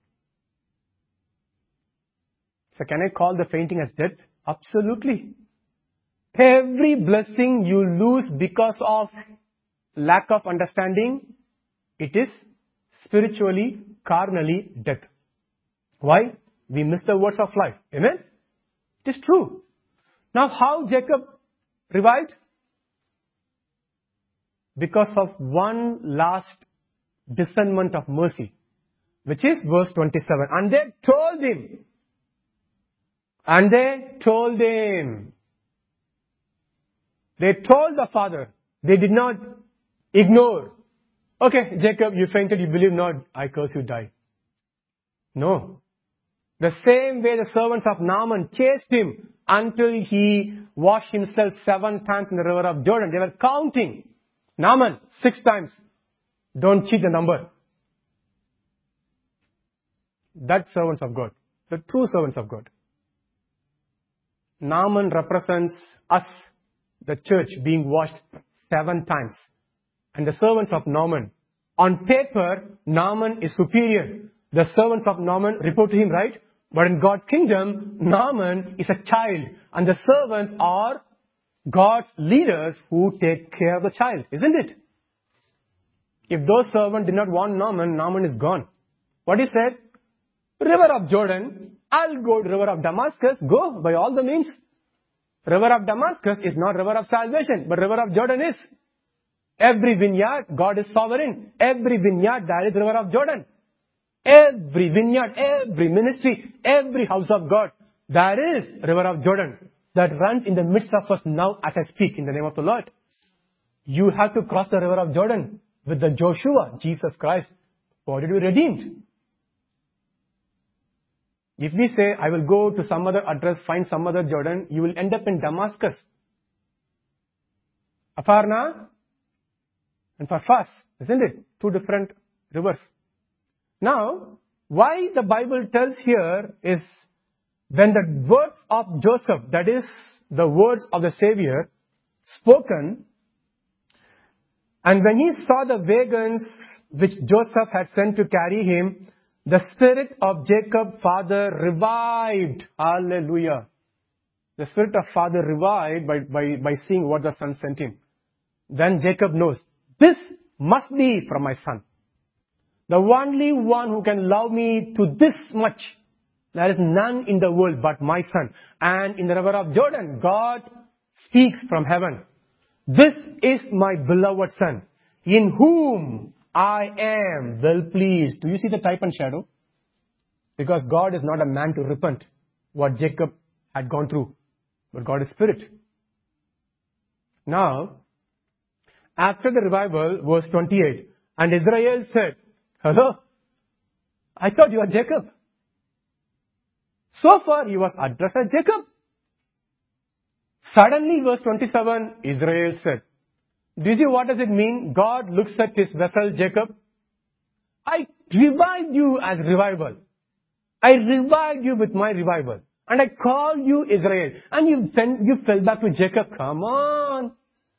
So can I call the fainting as death? Absolutely. Every blessing you lose because of lack of understanding, it is spiritually, carnally death. Why? We miss the words of life. Amen? It is true. Now how Jacob revived? Because of one last discernment of mercy, which is verse 27. And they told him. They told the father. They did not ignore. Okay, Jacob, you fainted, you believe not. I curse you, die. No. The same way the servants of Naaman chased him until he washed himself 7 times in the river of Jordan. They were counting. Naaman, 6 times. Don't cheat the number. That's servants of God. The true servants of God. Naaman represents us, the church, being washed 7 times. And the servants of Naaman. On paper, Naaman is superior. The servants of Naaman report to him, right? But in God's kingdom, Naaman is a child. And the servants are God's leaders who take care of the child. Isn't it? If those servants did not want Naaman, Naaman is gone. What he said? River of Jordan, I'll go to river of Damascus. Go by all the means. River of Damascus is not river of salvation, but river of Jordan is. Every vineyard, God is sovereign. Every vineyard, that is river of Jordan. Every vineyard, every ministry, every house of God, there is river of Jordan that runs in the midst of us now as I speak in the name of the Lord. You have to cross the river of Jordan with the Joshua, Jesus Christ, for it to be redeemed. If we say, I will go to some other address, find some other Jordan, you will end up in Damascus. Aparna and Farfas, isn't it? 2 different rivers. Now, why the Bible tells here is when the words of Joseph, that is the words of the Savior, spoken, and when he saw the wagons which Joseph had sent to carry him, the spirit of Jacob, father, revived. Hallelujah. The spirit of father revived by seeing what the son sent him. Then Jacob knows, this must be from my son. The only one who can love me to this much, there is none in the world but my son. And in the river of Jordan, God speaks from heaven. This is my beloved son, in whom I am well pleased. Do you see the type and shadow? Because God is not a man to repent what Jacob had gone through. But God is spirit. Now, after the revival, verse 28, and Israel said, hello, I thought you were Jacob. So far he was addressed as Jacob. Suddenly, verse 27, Israel said, do you see what does it mean? God looks at his vessel, Jacob. I revived you as revival. I revived you with my revival. And I called you Israel. And you fell back to Jacob. Come on.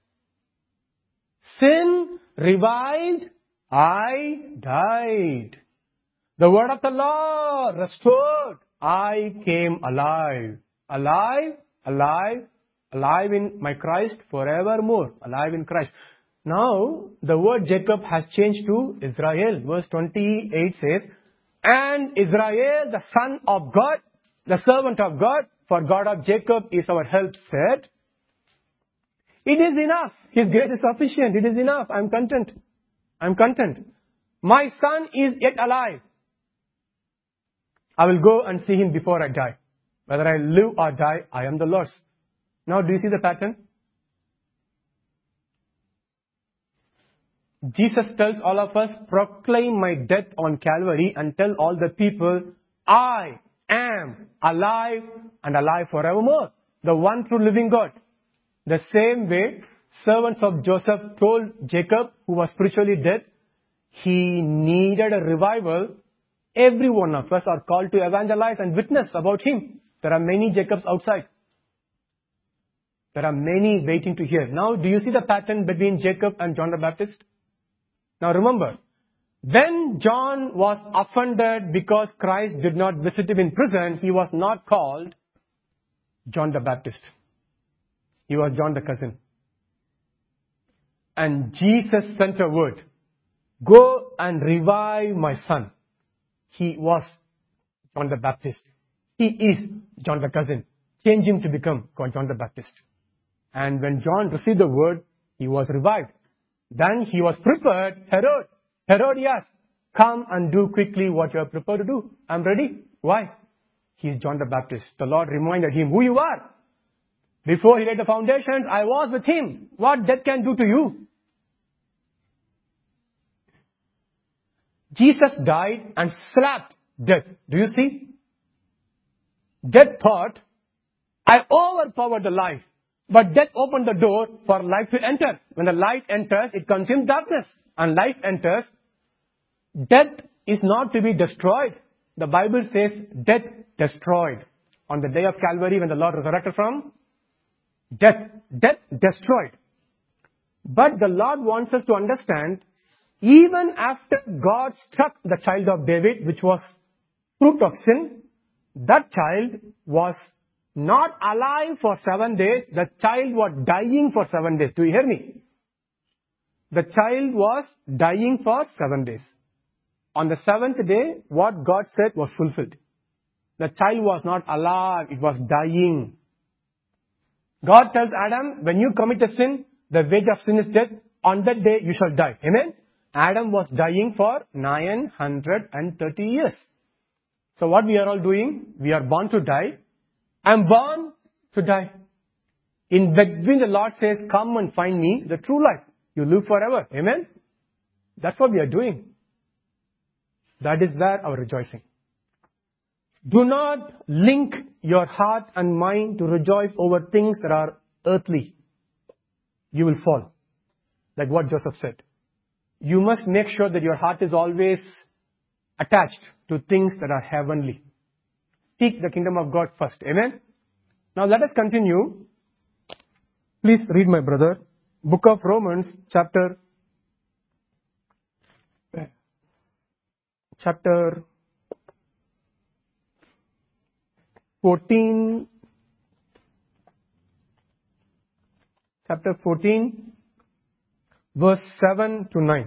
Sin revived. I died. The word of the Lord restored. I came alive. Alive, alive, alive in my Christ forevermore. Alive in Christ. Now, the word Jacob has changed to Israel. Verse 28 says, and Israel, the son of God, the servant of God, for God of Jacob is our help, said, it is enough. His grace is sufficient. It is enough. I am content. I am content. My son is yet alive. I will go and see him before I die. Whether I live or die, I am the Lord's. Now, do you see the pattern? Jesus tells all of us, proclaim my death on Calvary and tell all the people, I am alive and alive forevermore. The one true living God. The same way, servants of Joseph told Jacob, who was spiritually dead, he needed a revival. Every one of us are called to evangelize and witness about him. There are many Jacobs outside. There are many waiting to hear. Now, do you see the pattern between Jacob and John the Baptist? Now remember, when John was offended because Christ did not visit him in prison, he was not called John the Baptist. He was John the cousin. And Jesus sent a word. Go and revive my son. He was John the Baptist. He is John the cousin. Change him to become John the Baptist. And when John received the word, he was revived. Then he was prepared. Herodias, come and do quickly what you are prepared to do. I'm ready. Why? He is John the Baptist. The Lord reminded him who you are. Before he laid the foundations, I was with him. What death can do to you? Jesus died and slapped death. Do you see? Death thought, I overpowered the life. But death opened the door for light to enter. When the light enters, it consumes darkness. And light enters. Death is not to be destroyed. The Bible says death destroyed. On the day of Calvary, when the Lord resurrected from death destroyed. But the Lord wants us to understand, even after God struck the child of David, which was fruit of sin, that child was not alive for 7 days. The child was dying for 7 days. Do you hear me? The child was dying for 7 days. On the 7th day, what God said was fulfilled. The child was not alive. It was dying. God tells Adam, when you commit a sin, the wage of sin is death. On that day, you shall die. Amen? Adam was dying for 930 years. So what we are all doing? We are born to die. I'm born to die. In between, the Lord says, come and find me, the true life. You live forever. Amen? That's what we are doing. That is where our rejoicing. Do not link your heart and mind to rejoice over things that are earthly. You will fall. Like what Joseph said. You must make sure that your heart is always attached to things that are heavenly. Seek the kingdom of God first. Amen? Now let us continue. Please read, my brother. Book of Romans, chapter 14, verse 7 to 9.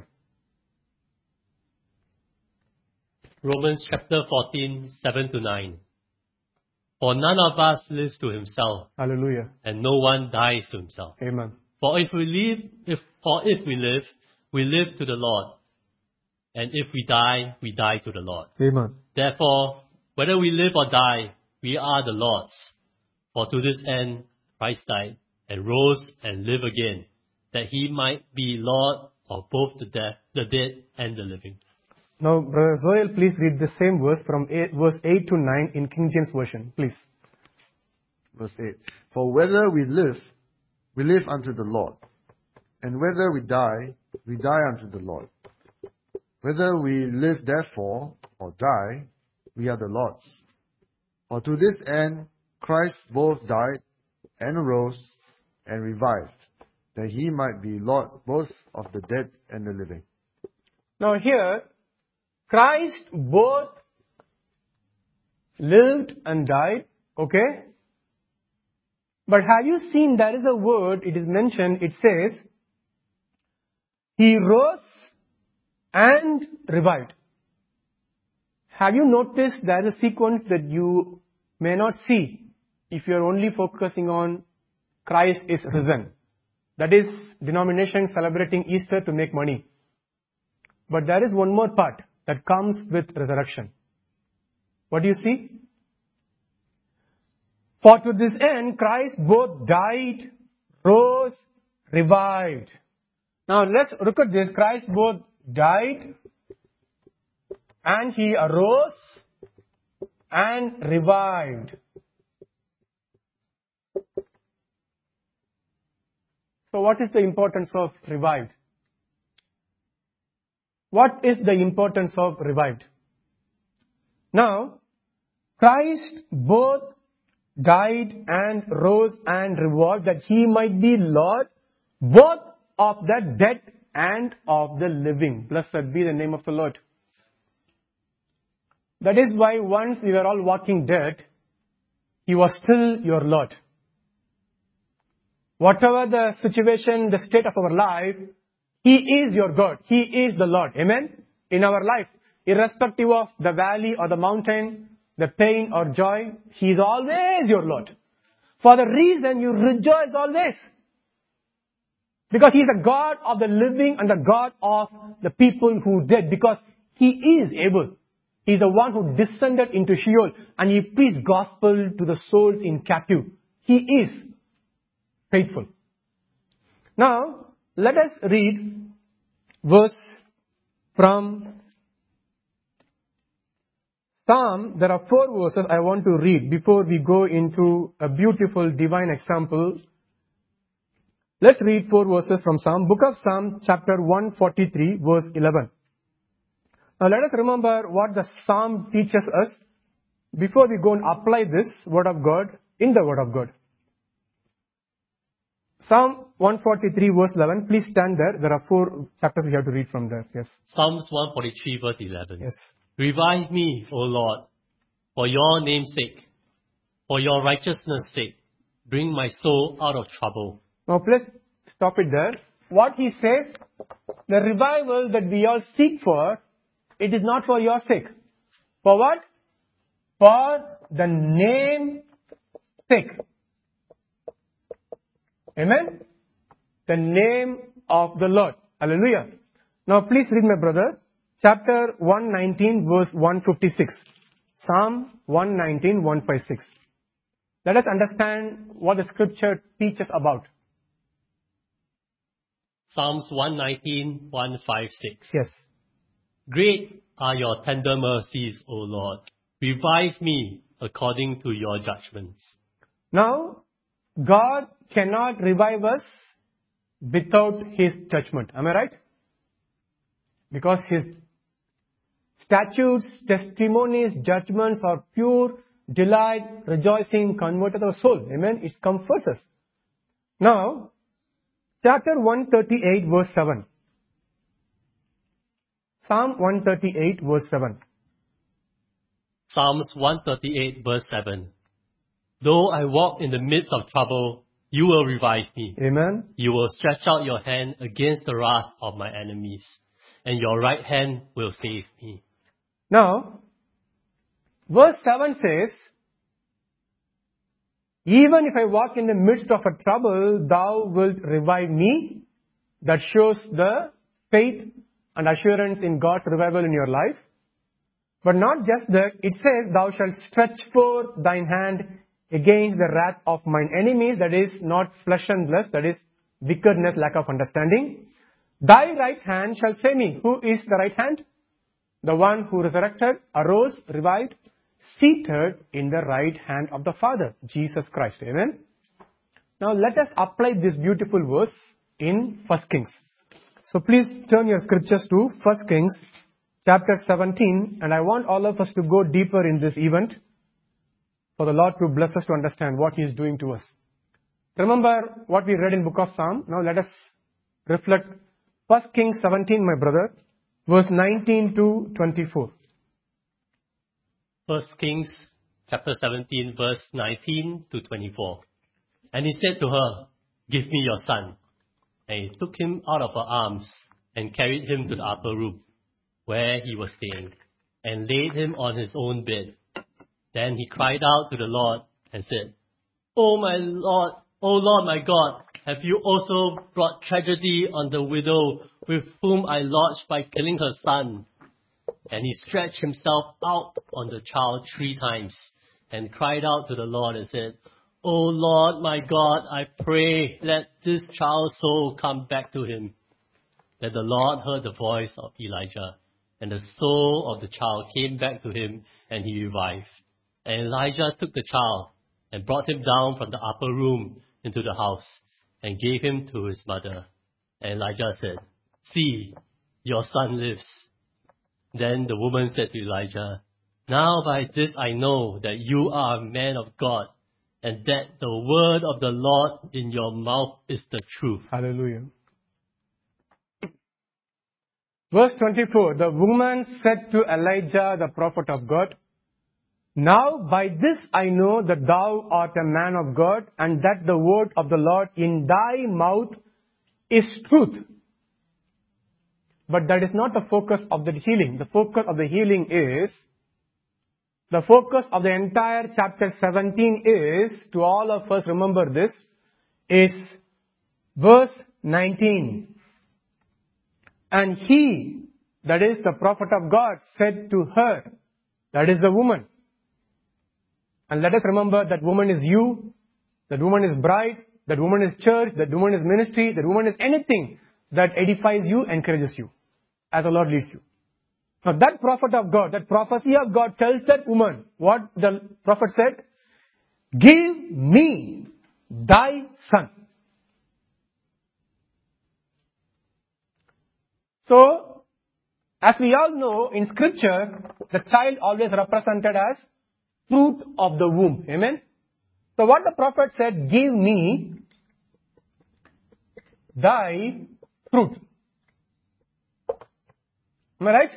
Romans chapter 14, 7 to 9. For none of us lives to himself. Hallelujah. And no one dies to himself. Amen. For if we live, we live to the Lord. And if we die to the Lord. Amen. Therefore, whether we live or die, we are the Lord's. For to this end, Christ died and rose and lived again, that he might be Lord of both the dead and the living. Now, Brother Zoel, please read the same verse from verse 8 to 9 in King James Version, please. Verse 8. For whether we live unto the Lord. And whether we die unto the Lord. Whether we live therefore or die, we are the Lord's. For to this end Christ both died and arose and revived, that he might be Lord both of the dead and the living. Now here, Christ both lived and died, okay? But have you seen there is a word, it is mentioned, it says, he rose and revived. Have you noticed there is a sequence that you may not see if you are only focusing on Christ is risen? That is denomination celebrating Easter to make money. But there is one more part that comes with resurrection. What do you see? For to this end Christ both died, rose, revived. Now let's look at this. Christ both died and he arose and revived. So what is the importance of revived? What is the importance of revived? Now, Christ both died and rose and revived that he might be Lord both of the dead and of the living. Blessed be the name of the Lord. That is why once we were all walking dead, he was still your Lord. Whatever the situation, the state of our life, he is your God. He is the Lord. Amen? In our life, irrespective of the valley or the mountain, the pain or joy, he is always your Lord. For the reason you rejoice always. Because he is the God of the living and the God of the people who dead. Because he is able. He is the one who descended into Sheol and he preached gospel to the souls in captive. He is faithful. Now, let us read verse from Psalm. There are 4 verses I want to read before we go into a beautiful divine example. Let's read 4 verses from Psalm. Book of Psalm, chapter 143, verse 11. Now let us remember what the Psalm teaches us before we go and apply this word of God in the word of God. Psalm 143 verse 11. Please stand there. There are 4 chapters we have to read from there. Yes. Psalms 143 verse 11. Yes. Revive me, O Lord, for your name's sake, for your righteousness' sake. Bring my soul out of trouble. Now please stop it there. What he says, the revival that we all seek for, it is not for your sake. For what? For the name's sake. Amen? The name of the Lord. Hallelujah. Now please read, my brother, chapter 119 verse 156. Psalm 119, 156. Let us understand what the scripture teaches about. Psalms 119, 156. Yes. Great are your tender mercies, O Lord. Revive me according to your judgments. Now, God cannot revive us without his judgment. Am I right? Because his statutes, testimonies, judgments are pure, delight, rejoicing, converted our soul. Amen? It comforts us. Now, chapter 138 verse 7. Psalm 138 verse 7. Psalms 138 verse 7. Though I walk in the midst of trouble, you will revive me. Amen. You will stretch out your hand against the wrath of my enemies, and your right hand will save me. Now, verse 7 says, even if I walk in the midst of a trouble, thou wilt revive me. That shows the faith and assurance in God's revival in your life. But not just that, it says, thou shalt stretch forth thine hand against the wrath of mine enemies. That is not flesh and blood, that is wickedness, lack of understanding. Thy right hand shall save me. Who is the right hand? The one who resurrected, arose, revived, seated in the right hand of the Father, Jesus Christ. Amen. Now let us apply this beautiful verse in 1 Kings. So please turn your scriptures to 1 Kings chapter 17, and I want all of us to go deeper in this event for the Lord to bless us to understand what he is doing to us. Remember what we read in book of Psalm. Now let us reflect 1 Kings 17, my brother, verse 19 to 24. 1 Kings chapter 17 verse 19 to 24. And he said to her, give me your son. And he took him out of her arms and carried him to the upper room where he was staying and laid him on his own bed. Then he cried out to the Lord and said, O Lord my God, have you also brought tragedy on the widow with whom I lodged by killing her son? And he stretched himself out on the child 3 times and cried out to the Lord and said, O Lord my God, I pray, let this child's soul come back to him. Then the Lord heard the voice of Elijah, and the soul of the child came back to him, and he revived. And Elijah took the child and brought him down from the upper room into the house and gave him to his mother. And Elijah said, "See, your son lives." Then the woman said to Elijah, "Now by this I know that you are a man of God, and that the word of the Lord in your mouth is the truth." Hallelujah. Verse 24, the woman said to Elijah, the prophet of God, "Now by this I know that thou art a man of God, and that the word of the Lord in thy mouth is truth." But that is not the focus of the healing. The focus of the healing is, the focus of the entire chapter 17 is, to all of us remember this, is verse 19. And he, that is the prophet of God, said to her, that is the woman. And let us remember that woman is you, that woman is bride, that woman is church, that woman is ministry, that woman is anything that edifies you, encourages you, as the Lord leads you. Now that prophet of God, that prophecy of God tells that woman, what the prophet said, "Give me thy son." So, as we all know, in scripture, the child always represented as fruit of the womb. Amen? So what the prophet said, "Give me thy fruit." Am I right?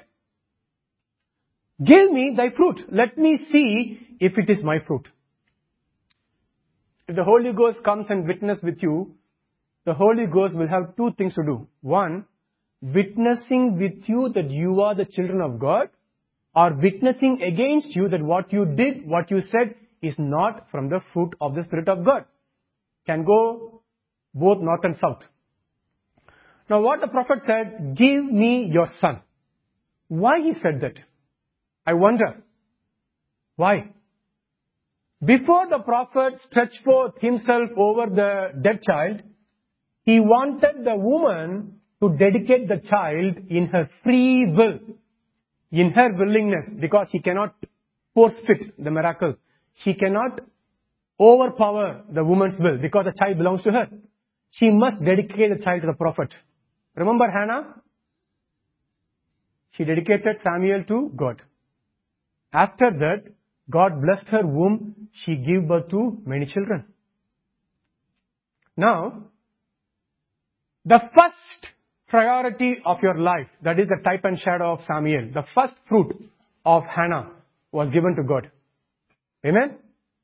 Give me thy fruit. Let me see if it is my fruit. If the Holy Ghost comes and witness with you, the Holy Ghost will have two things to do. One, witnessing with you that you are the children of God, or witnessing against you that what you did, what you said is not from the fruit of the Spirit of God. Can go both north and south. Now what the prophet said, "Give me your son." Why he said that? I wonder. Why? Before the prophet stretched forth himself over the dead child, he wanted the woman to dedicate the child in her free will, in her willingness, because he cannot force fit the miracle. She cannot overpower the woman's will because the child belongs to her. She must dedicate the child to the prophet. Remember Hannah? She dedicated Samuel to God. After that, God blessed her womb. She gave birth to many children. Now, the first priority of your life, that is the type and shadow of Samuel, the first fruit of Hannah was given to God. Amen?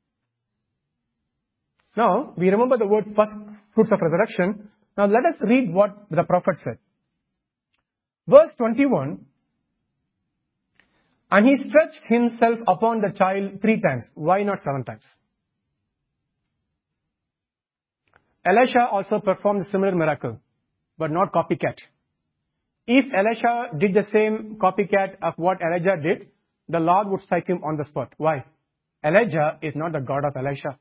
Now, we remember the word first fruits of resurrection. Now let us read what the prophet said. Verse 21, "And he stretched himself upon the child 3 times. Why not 7 times? Elisha also performed a similar miracle, but not copycat. If Elisha did the same copycat of what Elijah did, the Lord would strike him on the spot. Why? Elijah is not the God of Elisha.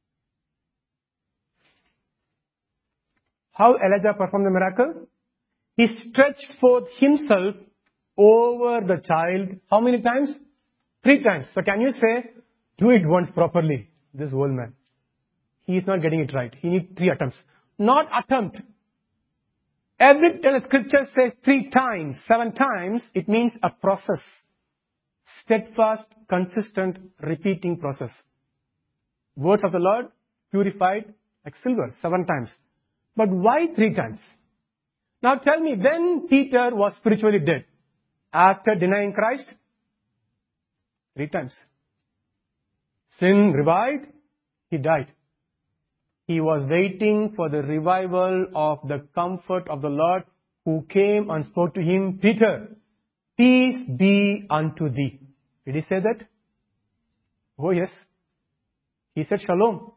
How Elijah performed the miracle? He stretched forth himself over the child. How many times? 3 times. So can you say, do it once properly, this old man? He is not getting it right. He needs 3 attempts. Not attempt. Every time the scripture says 3 times, 7 times, it means a process. Steadfast, consistent, repeating process. Words of the Lord, purified like silver, 7 times. But why 3 times? Now tell me, when Peter was spiritually dead, after denying Christ? 3 times. Sin revived, he died. He was waiting for the revival of the comfort of the Lord, who came and spoke to him, "Peter, peace be unto thee." Did he say that? Oh yes. He said shalom.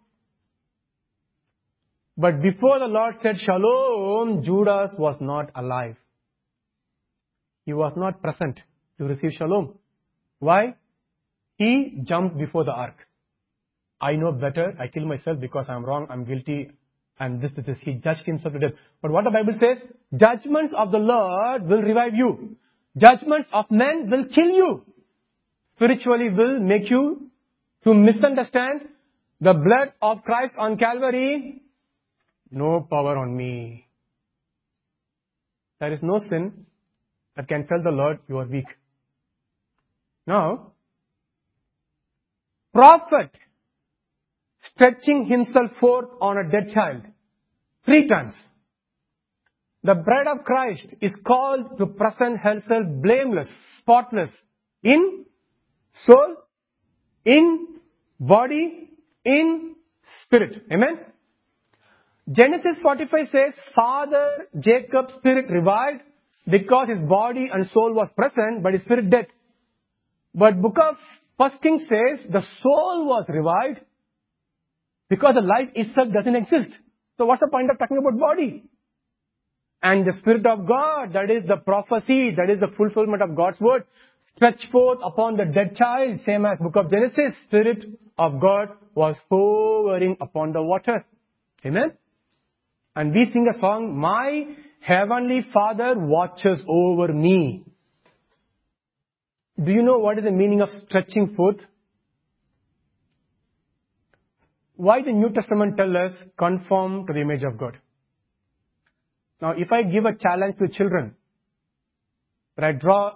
But before the Lord said shalom, Judas was not alive. He was not present to receive shalom. Why? He jumped before the ark. I know better. I kill myself because I'm wrong. I'm guilty. And this. He judged himself to death. But what the Bible says, judgments of the Lord will revive you. Judgments of men will kill you. Spiritually will make you to misunderstand the blood of Christ on Calvary, no power on me. There is no sin that can tell the Lord, you are weak. Now, prophet stretching himself forth on a dead child 3 times. The bride of Christ is called to present herself blameless, spotless, in soul, in body, in spirit. Amen? Genesis 45 says, Father Jacob's spirit revived because his body and soul was present, but his spirit dead. But book of 1 Kings says, the soul was revived because the life itself doesn't exist. So what's the point of talking about body? And the Spirit of God, that is the prophecy, that is the fulfillment of God's word, stretched forth upon the dead child, same as book of Genesis. Spirit of God was hovering upon the water. Amen? And we sing a song, My Heavenly Father watches over me. Do you know what is the meaning of stretching forth? Why the New Testament tells us, conform to the image of God? Now, if I give a challenge to children, that I draw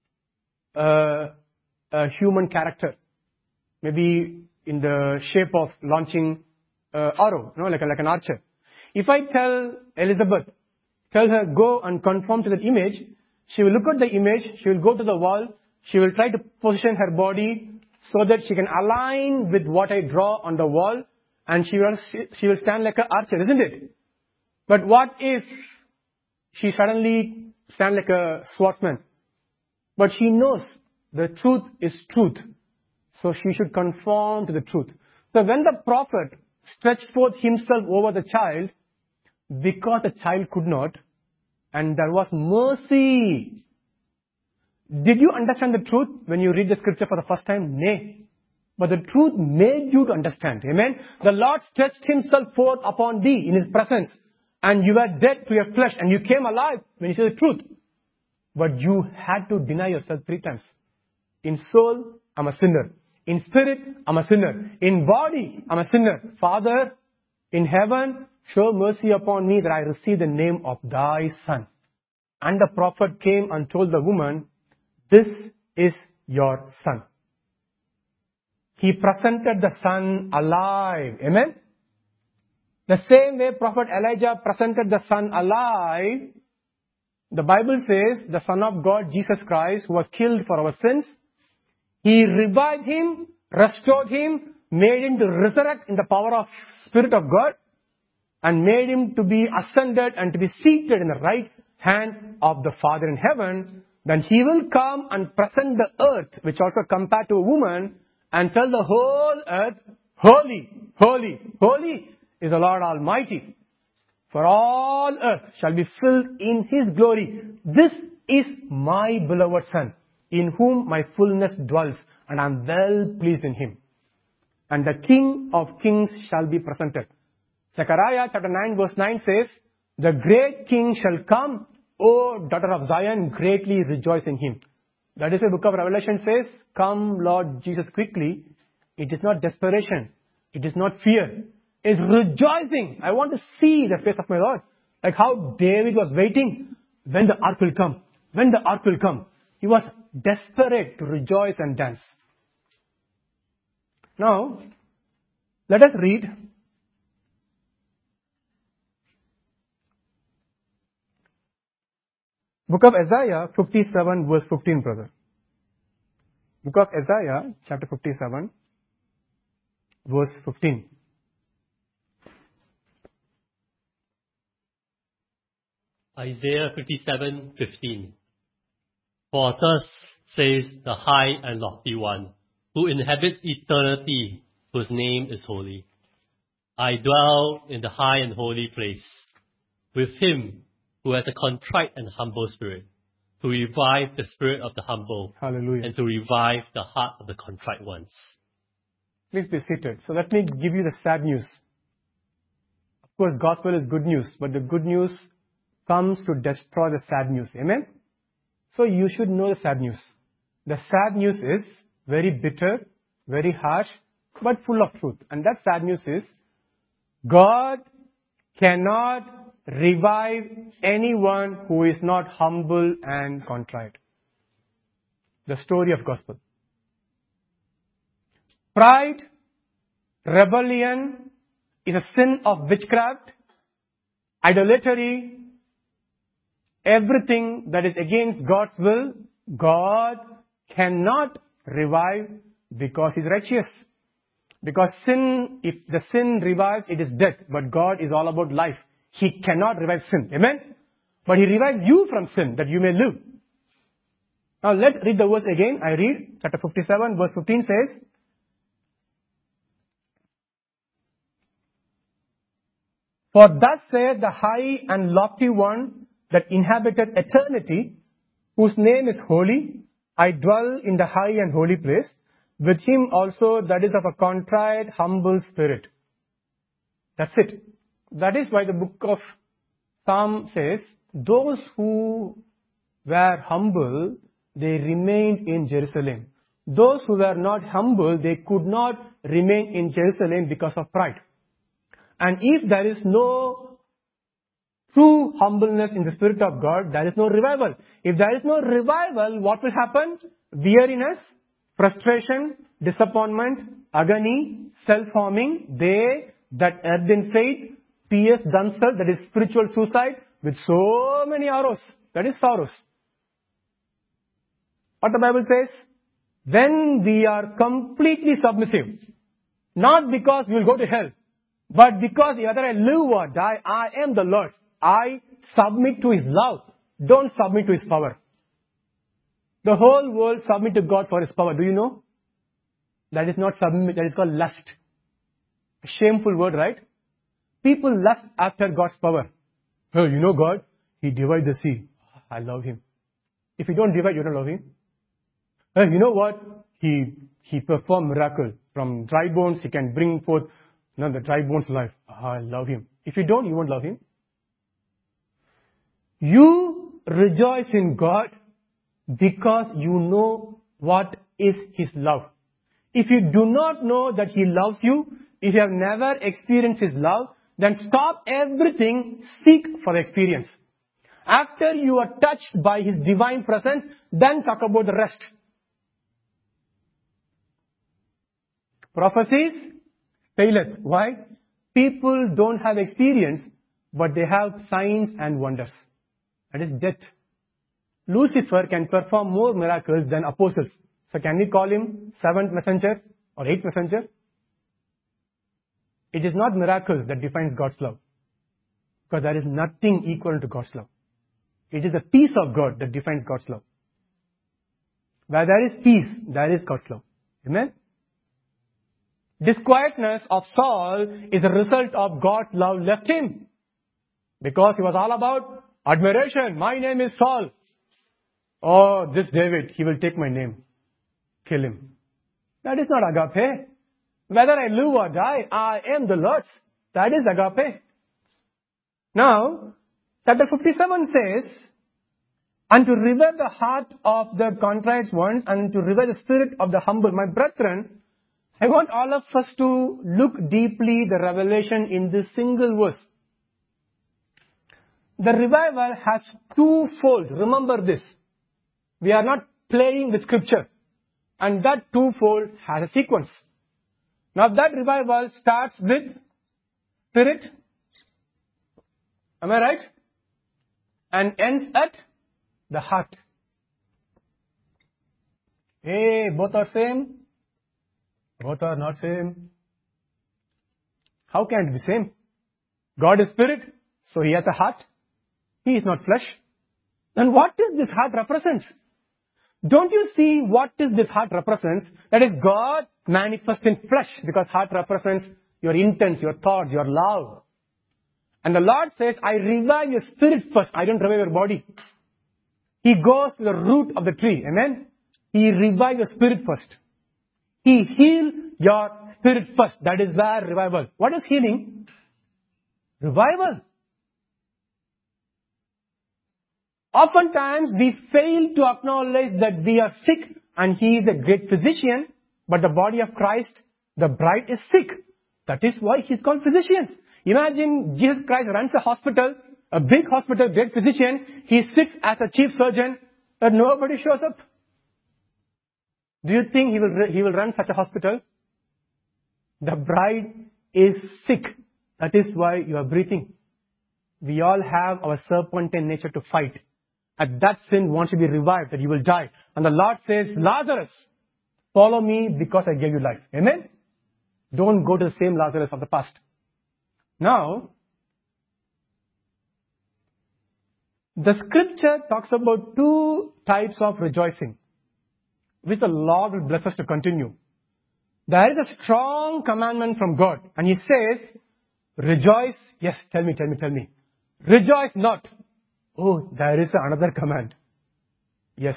a human character, maybe in the shape of launching arrow, like an archer. If I tell Elizabeth, tell her, go and conform to that image, she will look at the image, she will go to the wall, she will try to position her body so that she can align with what I draw on the wall, and she will stand like an archer, isn't it? But what if she suddenly stands like a swordsman? But she knows the truth is truth. So she should conform to the truth. So when the prophet stretched forth himself over the child, because the child could not, and there was mercy. Did you understand the truth when you read the scripture for the first time? Nay. But the truth made you to understand. Amen. The Lord stretched himself forth upon thee in his presence. And you were dead to your flesh, and you came alive when you said the truth. But you had to deny yourself 3 times. In soul, I'm a sinner. In spirit, I'm a sinner. In body, I'm a sinner. Father, in heaven, show mercy upon me that I receive the name of thy Son. And the prophet came and told the woman, this is your son. He presented the Son alive. Amen? The same way Prophet Elijah presented the Son alive, the Bible says the Son of God, Jesus Christ, who was killed for our sins, He revived Him, restored Him, made Him to resurrect in the power of Spirit of God, and made Him to be ascended and to be seated in the right hand of the Father in heaven. Then He will come and present the earth, which also compared to a woman, and tell the whole earth, holy, holy, holy is the Lord Almighty. For all earth shall be filled in His glory. This is my beloved Son, in whom my fullness dwells, and I am well pleased in Him. And the King of kings shall be presented. Zechariah chapter 9 verse 9 says, the great King shall come, O daughter of Zion, greatly rejoice in Him. That is the book of Revelation says, come Lord Jesus quickly. It is not desperation. It is not fear. It is rejoicing. I want to see the face of my Lord. Like how David was waiting when the ark will come. When the ark will come. He was desperate to rejoice and dance. Now, let us read book of Isaiah 57 verse 15, brother. Book of Isaiah chapter 57 verse 15. Isaiah 57:15. For thus says the high and lofty one, who inhabits eternity, whose name is holy. I dwell in the high and holy place, with him who has a contrite and humble spirit, to revive the spirit of the humble, Hallelujah. and to revive the heart of the contrite ones. Please be seated. So let me give you the sad news. Of course, gospel is good news, but the good news comes to destroy the sad news. Amen? So you should know the sad news. The sad news is very bitter, very harsh, but full of truth. And that sad news is, God cannot revive anyone who is not humble and contrite. The story of gospel. Pride, rebellion is a sin of witchcraft, idolatry, everything that is against God's will. God cannot revive because He's righteous. Because sin, if the sin revives, it is death. But God is all about life. He cannot revive sin. Amen? But He revives you from sin, that you may live. Now let's read the verse again. I read chapter 57, verse 15 says, For thus saith the high and lofty one that inhabited eternity, whose name is holy, I dwell in the high and holy place, with him also that is of a contrite, humble spirit. That's it. That is why the book of Psalm says, those who were humble, they remained in Jerusalem. Those who were not humble, they could not remain in Jerusalem because of pride. And if there is no true humbleness in the Spirit of God, there is no revival. If there is no revival, what will happen? Weariness, frustration, disappointment, agony, self-harming, they that erred in faith pierce themselves, that is spiritual suicide, with so many arrows. That is sorrows. What the Bible says? When we are completely submissive, not because we will go to hell, but because whether I live or die, I am the Lord's. I submit to His love. Don't submit to His power. The whole world submit to God for His power. Do you know? That is not submit. That is called lust. A shameful word, right? People lust after God's power. Oh, you know God? He divides the sea. I love Him. If you don't divide, you don't love Him. Oh, you know what? He performed miracle. From dry bones, He can bring forth the dry bones life. I love Him. If you don't, you won't love Him. You rejoice in God because you know what is His love. If you do not know that He loves you, if you have never experienced His love, then stop everything, seek for experience. After you are touched by His divine presence, then talk about the rest. Prophecies faileth. Why? People don't have experience, but they have signs and wonders. That is death. Lucifer can perform more miracles than apostles. So can we call him 7th messenger or 8th messenger? It is not miracles that defines God's love. Because there is nothing equal to God's love. It is the peace of God that defines God's love. Where there is peace, there is God's love. Amen? Disquietness of Saul is a result of God's love left him. Because he was all about admiration. My name is Saul. Oh, this David, he will take my name. Kill him. That is not agape. Whether I live or die, I am the Lord's. That is agape. Now, chapter 57 says, and to revive the heart of the contrite ones and to revive the spirit of the humble. My brethren, I want all of us to look deeply the revelation in this single verse. The revival has twofold. Remember this. We are not playing with scripture. And that twofold has a sequence. Now that revival starts with spirit. Am I right? And ends at the heart. Hey, both are same. Both are not same. How can it be same? God is spirit, so He has a heart. He is not flesh. Then what does this heart represent? Don't you see what is this heart represents? That is God manifest in flesh, because heart represents your intents, your thoughts, your love. And the Lord says, I revive your spirit first. I don't revive your body. He goes to the root of the tree. Amen? He revives your spirit first. He heals your spirit first. That is where revival. What is healing? Revival. Oftentimes we fail to acknowledge that we are sick and He is a great physician, but the body of Christ The bride is sick. That is why he's called physician. Imagine Jesus Christ runs a hospital, a big hospital, great physician. He sits as a chief surgeon, but nobody shows up. Do you think he will run such a hospital? The bride is sick. That is why you are breathing. We all have our serpentine nature to fight. And that sin wants to be revived, that you will die. And the Lord says, Lazarus, follow me because I gave you life. Amen? Don't go to the same Lazarus of the past. Now, the scripture talks about two types of rejoicing, which the Lord will bless us to continue. There is a strong commandment from God. And He says, rejoice. Yes, tell me. Rejoice not. Oh, there is another command. Yes.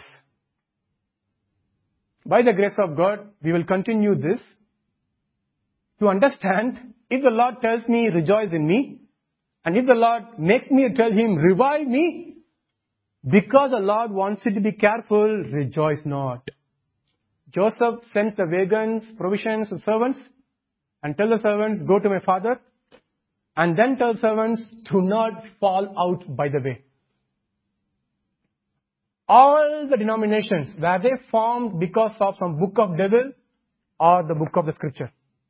By the grace of God, we will continue this to understand if the Lord tells me, rejoice in me, and if the Lord makes me tell Him, revive me, because the Lord wants you to be careful, rejoice not. Joseph sent the wagons, provisions to servants, and tell the servants, go to my father, and then tell servants, do not fall out by the way. All the denominations, were they formed because of some book of devil or the book of the scripture?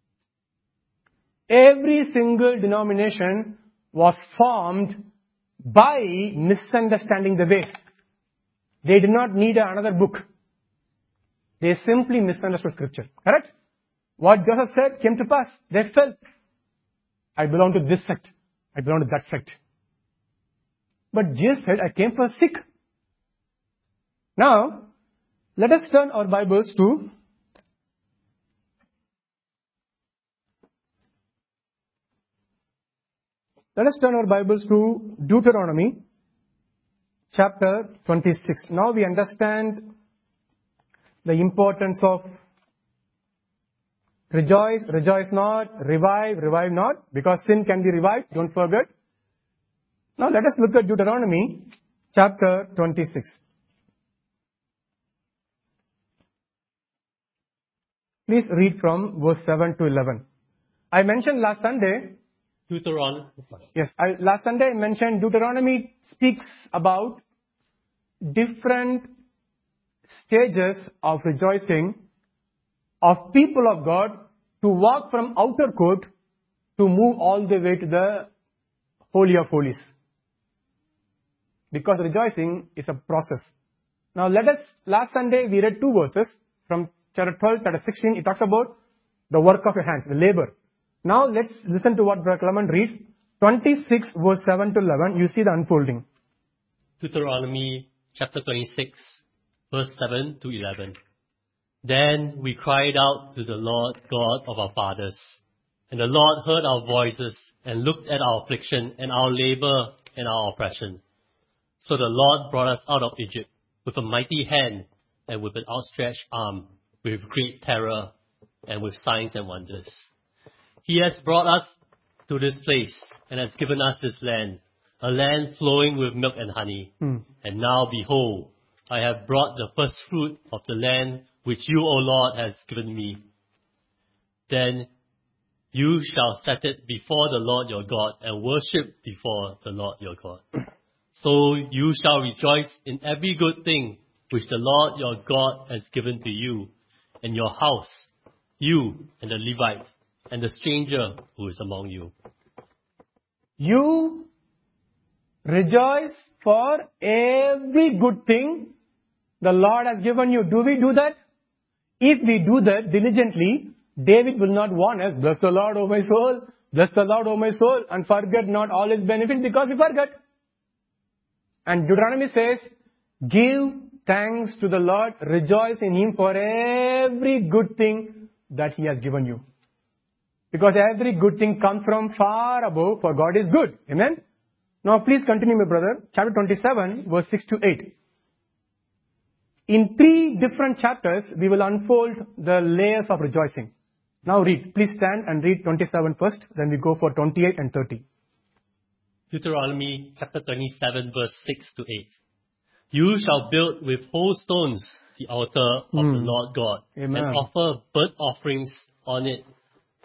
Every single denomination was formed by misunderstanding the way. They did not need another book. They simply misunderstood scripture. Correct? What Joseph said came to pass. They fell. I belong to this sect. I belong to that sect. But Jesus said, I came for sick. Now, let us turn our Bibles to Deuteronomy chapter 26. Now we understand the importance of rejoice, rejoice not, revive, revive not, because sin can be revived, don't forget. Now let us look at Deuteronomy chapter 26. Please read from verse 7 to 11. I mentioned last Sunday, last Sunday I mentioned Deuteronomy speaks about different stages of rejoicing of people of God to walk from outer court to move all the way to the Holy of Holies. Because rejoicing is a process. Now last Sunday we read two verses from chapter 12, chapter 16. It talks about the work of your hands, the labor. Now let's listen to what Brother Clement reads. 26 verse 7 to 11. You see the unfolding. Deuteronomy chapter 26 verse 7 to 11. Then we cried out to the Lord God of our fathers, and the Lord heard our voices and looked at our affliction and our labor and our oppression. So the Lord brought us out of Egypt with a mighty hand and with an outstretched arm, with great terror and with signs and wonders. He has brought us to this place and has given us this land, a land flowing with milk and honey. And now behold, I have brought the first fruit of the land which you, O Lord, has given me. Then you shall set it before the Lord your God and worship before the Lord your God. So you shall rejoice in every good thing which the Lord your God has given to you, and your house, you and the Levite, and the stranger who is among you. You rejoice for every good thing the Lord has given you. Do we do that? If we do that diligently, David will not warn us, bless the Lord, O my soul, bless the Lord, O my soul, and forget not all His benefits, because we forget. And Deuteronomy says, give thanks to the Lord, rejoice in Him for every good thing that He has given you. Because every good thing comes from far above, for God is good. Amen? Now please continue, my brother. Chapter 27, verse 6 to 8. In 3 different chapters, we will unfold the layers of rejoicing. Now read. Please stand and read 27 first, then we go for 28 and 30. Deuteronomy chapter 27, verse 6 to 8. You shall build with whole stones the altar of the Lord God, Amen. and offer burnt offerings on it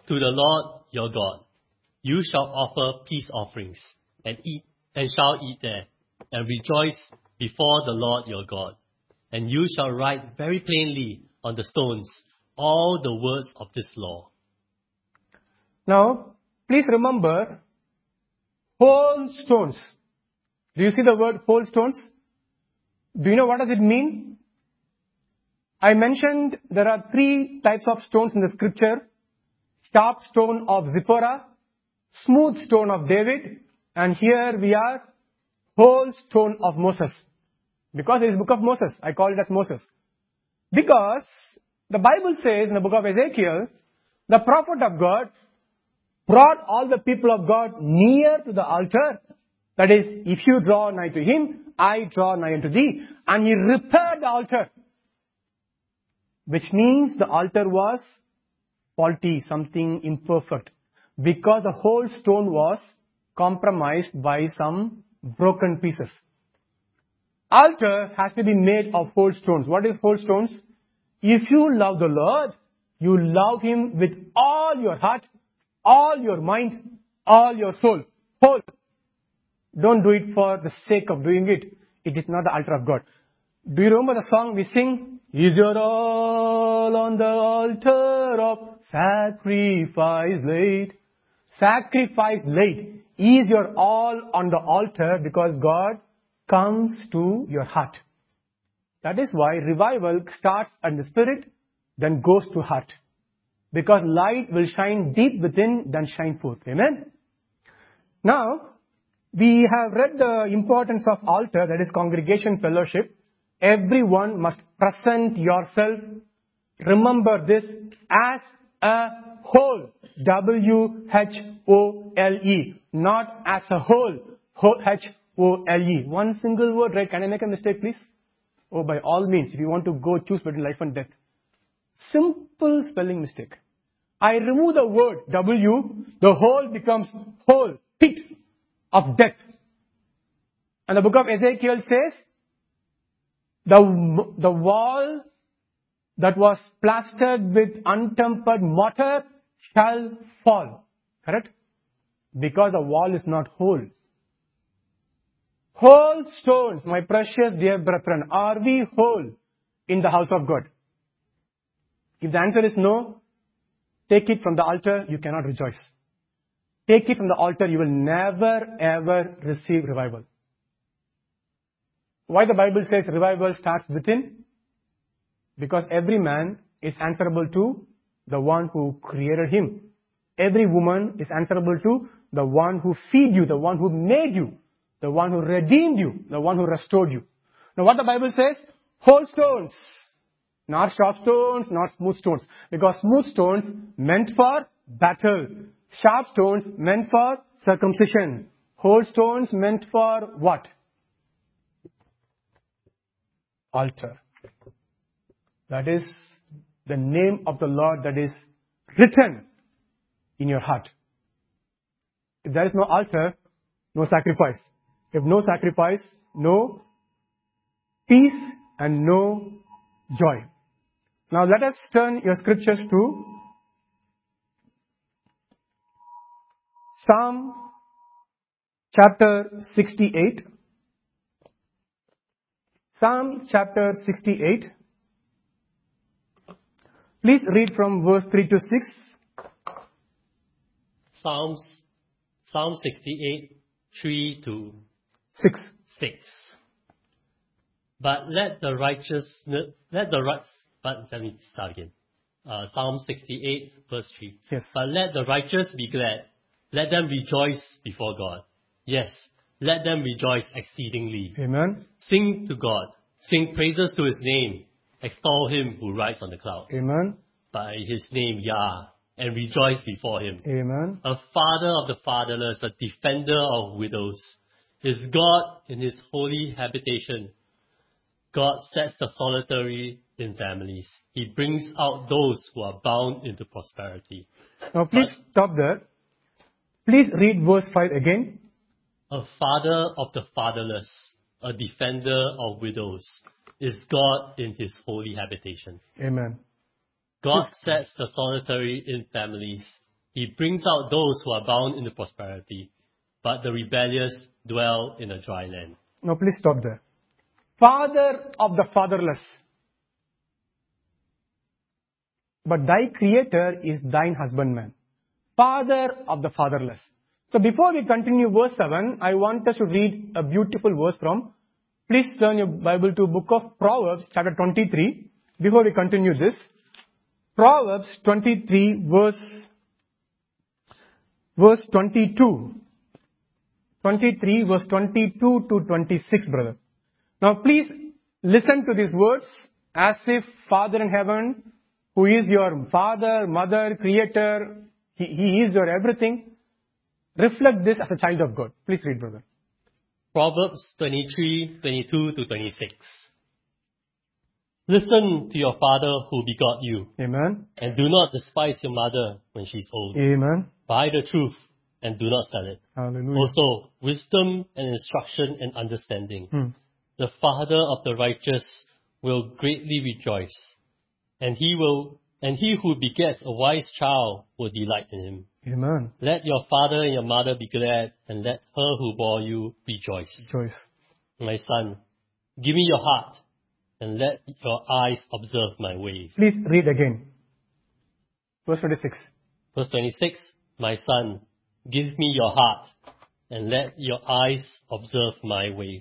to the Lord your God. You shall offer peace offerings and shall eat there and rejoice before the Lord your God. And you shall write very plainly on the stones all the words of this law. Now, please remember, whole stones. Do you see the word whole stones? Do you know what does it mean? I mentioned there are 3 types of stones in the scripture. Sharp stone of Zipporah, smooth stone of David, and here we are, whole stone of Moses. Because it is book of Moses, I call it as Moses. Because the Bible says in the book of Ezekiel, the prophet of God brought all the people of God near to the altar. That is, if you draw nigh to him, I draw nigh unto thee. And he repaired the altar. Which means the altar was faulty, something imperfect. Because the whole stone was compromised by some broken pieces. Altar has to be made of whole stones. What is whole stones? If you love the Lord, you love him with all your heart, all your mind, all your soul. Whole. Don't do it for the sake of doing it. It is not the altar of God. Do you remember the song we sing? Is your all on the altar of sacrifice laid? Sacrifice laid. Is your all on the altar because God comes to your heart. That is why revival starts in the spirit, then goes to heart. Because light will shine deep within, then shine forth. Amen? Now, we have read the importance of altar, that is congregation fellowship. Everyone must present yourself. Remember this as a whole. W-H-O-L-E. Not as a whole. H-O-L-E. One single word, right? Can I make a mistake, please? Oh, by all means, if you want to go choose between life and death. Simple spelling mistake. I remove the word W, the whole becomes whole, pit of death. And the book of Ezekiel says, the wall that was plastered with untempered mortar shall fall. Correct? Because the wall is not whole. Whole stones, my precious dear brethren, are we whole in the house of God? If the answer is no, take it from the altar, you cannot rejoice. Take it from the altar, you will never ever receive revival. Why the Bible says revival starts within? Because every man is answerable to the one who created him. Every woman is answerable to the one who feed you, the one who made you, the one who redeemed you, the one who restored you. Now what the Bible says? Whole stones. Not sharp stones, not smooth stones. Because smooth stones meant for battle. Sharp stones meant for circumcision. Whole stones meant for what? Altar. That is the name of the Lord that is written in your heart. If there is no altar, no sacrifice. If no sacrifice, no peace and no joy. Now let us turn your scriptures to Psalm chapter 68. Psalm chapter 68. Please read from verse 3 to 6. Psalm 68, 3 to 6. 6. But let me start again. Psalm 68, verse 3. Yes. But let the righteous be glad. Let them rejoice before God. Yes, let them rejoice exceedingly. Amen. Sing to God. Sing praises to his name. Extol him who rides on the clouds. Amen. By his name, Yah, and rejoice before him. Amen. A father of the fatherless, a defender of widows, is God in his holy habitation. God sets the solitary in families. He brings out those who are bound into prosperity. Now please stop there. Please read verse 5 again. A father of the fatherless, a defender of widows, is God in his holy habitation. Amen. God sets the solitary in families. He brings out those who are bound into prosperity, but the rebellious dwell in a dry land. Now please stop there. Father of the fatherless. But thy creator is thine husbandman. Father of the fatherless. So before we continue verse 7, I want us to read a beautiful verse from, please turn your Bible to book of Proverbs chapter 23. Before we continue this, Proverbs 23 verse 22. 23 verse 22 to 26, brother. Now please listen to these words as if Father in heaven, who is your father, mother, creator, he is your everything. Reflect this as a child of God. Please read, brother. Proverbs 23, 22 to 26. Listen to your father who begot you, Amen. and do not despise your mother when she's old. Amen. Buy the truth and do not sell it. Hallelujah. Also, wisdom and instruction and understanding. The father of the righteous will greatly rejoice, and he who begets a wise child will delight in him. Amen. Let your father and your mother be glad, and let her who bore you rejoice. Rejoice. My son, give me your heart, and let your eyes observe my ways. Please read again. Verse 26. Verse 26, my son, give me your heart, and let your eyes observe my ways.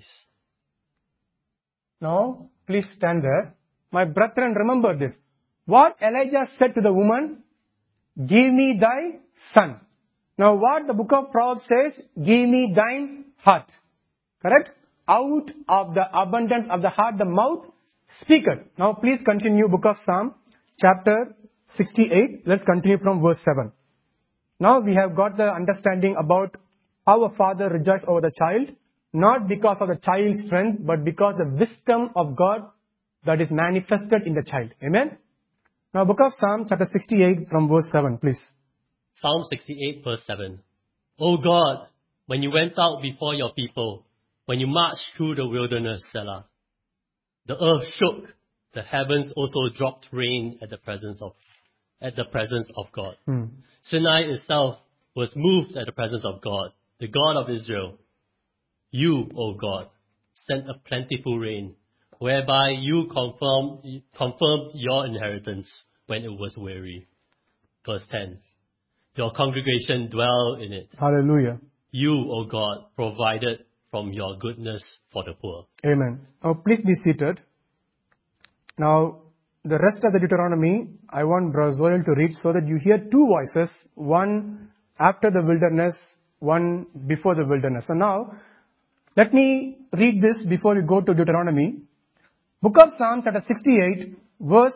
Now, please stand there. My brethren, remember this. What Elijah said to the woman, give me thy son. Now what the book of Proverbs says, give me thine heart. Correct? Out of the abundance of the heart, the mouth speaketh. Now please continue book of Psalm, chapter 68. Let's continue from verse 7. Now we have got the understanding about how a father rejoices over the child, not because of the child's strength, but because the wisdom of God that is manifested in the child. Amen? Now book of Psalm, chapter 68 from verse 7, please. Psalm 68 verse 7. O God, when you went out before your people, when you marched through the wilderness, Selah, the earth shook, the heavens also dropped rain at the presence of God. Sinai itself was moved at the presence of God, the God of Israel. You, O God, sent a plentiful rain, whereby you confirmed your inheritance when it was weary. Verse 10. Your congregation dwell in it. Hallelujah. You, O God, provided from your goodness for the poor. Amen. Now please be seated. Now the rest of the Deuteronomy, I want Brother Zoel to read so that you hear two voices, one after the wilderness, one before the wilderness. So now, let me read this before we go to Deuteronomy. Book of Psalms, chapter 68, verse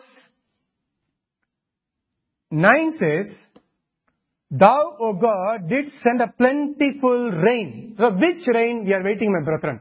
9 says, Thou, O God, didst send a plentiful rain. So which rain we are waiting, my brethren?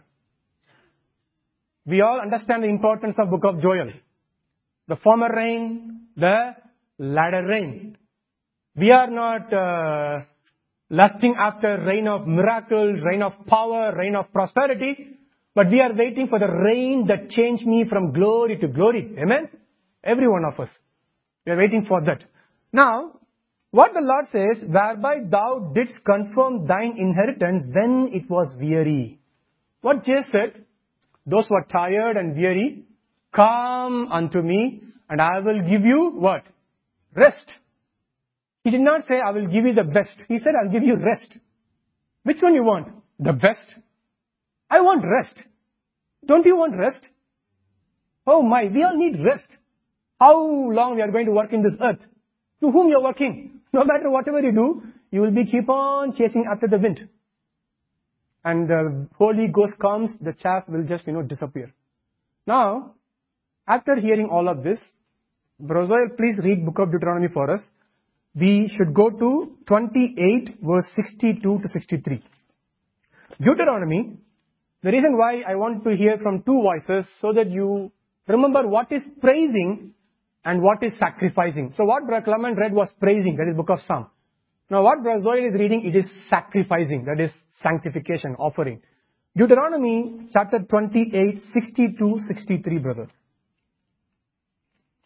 We all understand the importance of book of Joel. The former rain, the latter rain. We are not lusting after rain of miracles, rain of power, rain of prosperity, but we are waiting for the rain that changed me from glory to glory. Amen? Every one of us. We are waiting for that. Now, what the Lord says, whereby thou didst confirm thine inheritance when it was weary. What Jesus said, those who are tired and weary, come unto me and I will give you what? Rest. He did not say, I will give you the best. He said, I'll give you rest. Which one you want? The best? I want rest. Don't you want rest? Oh my, we all need rest. How long we are going to work in this earth? To whom you are working? No matter whatever you do, you will be keep on chasing after the wind. And the Holy Ghost comes, the chaff will just, disappear. Now, after hearing all of this, Brother, please read book of Deuteronomy for us. We should go to 28 verse 62 to 63. Deuteronomy, the reason why I want to hear from two voices so that you remember what is praising and what is sacrificing. So what Brother Clement read was praising, that is book of Psalm. Now what Brother Zoel is reading, it is sacrificing, that is sanctification, offering. Deuteronomy chapter 28, 62, 63, brother.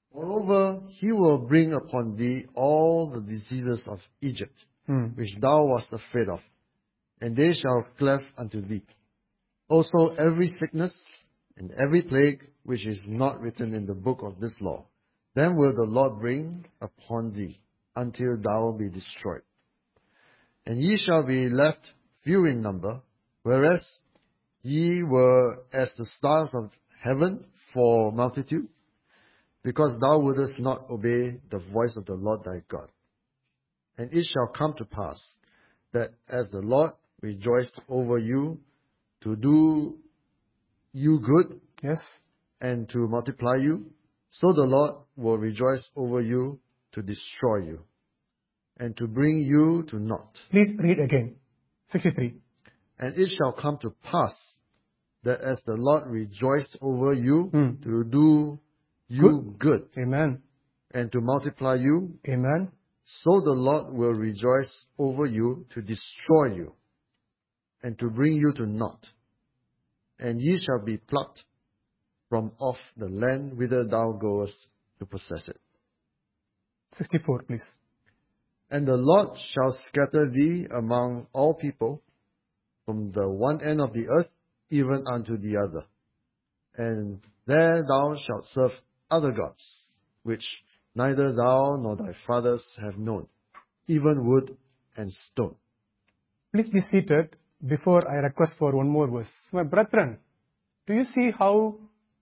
Moreover, he will bring upon thee all the diseases of Egypt, which thou wast afraid of, and they shall cleave unto thee. Also every sickness and every plague which is not written in the book of this law, then will the Lord bring upon thee, until thou be destroyed. And ye shall be left few in number, whereas ye were as the stars of heaven for multitude, because thou wouldest not obey the voice of the Lord thy God. And it shall come to pass, that as the Lord rejoiced over you to do you good, Yes. and to multiply you, so the Lord will rejoice over you to destroy you, and to bring you to naught. Please read again. 63. And it shall come to pass, that as the Lord rejoiced over you to do you good, Amen. and to multiply you, Amen. so the Lord will rejoice over you to destroy you, and to bring you to naught. And ye shall be plucked from off the land whither thou goest to possess it. 64, please. And the Lord shall scatter thee among all people, from the one end of the earth even unto the other. And there thou shalt serve other gods, which neither thou nor thy fathers have known, even wood and stone. Please be seated before I request for one more verse. My brethren, do you see how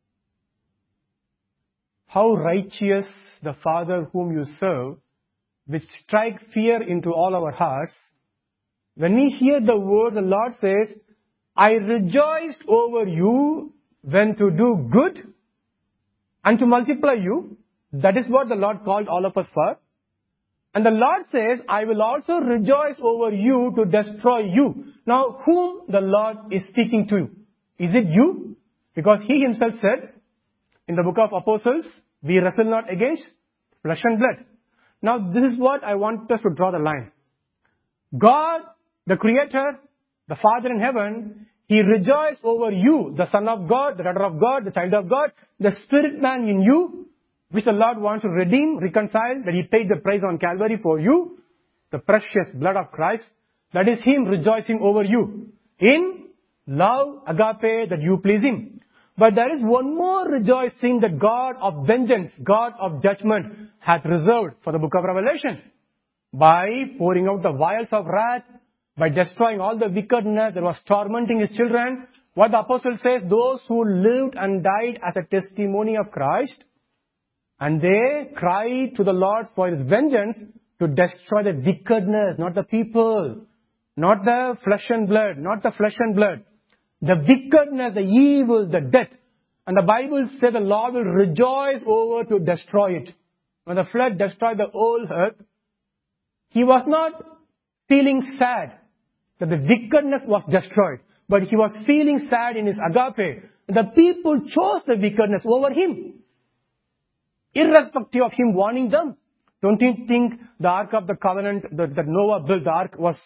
righteous the Father whom you serve, which strike fear into all our hearts? When we hear the word, the Lord says, I rejoiced over you when to do good and to multiply you. That is what the Lord called all of us for. And the Lord says, I will also rejoice over you to destroy you. Now, whom the Lord is speaking to? Is it you? Because He Himself said in the book of Apostles, we wrestle not against flesh and blood. Now, this is what I want us to draw the line. God, the Creator, the Father in heaven, He rejoiced over you, the Son of God, the daughter of God, the child of God, the Spirit man in you, which the Lord wants to redeem, reconcile, that He paid the price on Calvary for you, the precious blood of Christ. That is Him rejoicing over you in love, agape, that you please Him. But there is one more rejoicing that God of vengeance, God of judgment hath reserved for the book of Revelation. By pouring out the vials of wrath, by destroying all the wickedness that was tormenting His children. What the apostle says, those who lived and died as a testimony of Christ, and they cried to the Lord for His vengeance to destroy the wickedness, not the people, not the flesh and blood, not the flesh and blood. The wickedness, the evil, the death. And the Bible says the Lord will rejoice over to destroy it. When the flood destroyed the whole earth, He was not feeling sad that the wickedness was destroyed, but He was feeling sad in His agape. The people chose the wickedness over Him, irrespective of Him warning them. Don't you think the Ark of the Covenant that Noah built, the Ark was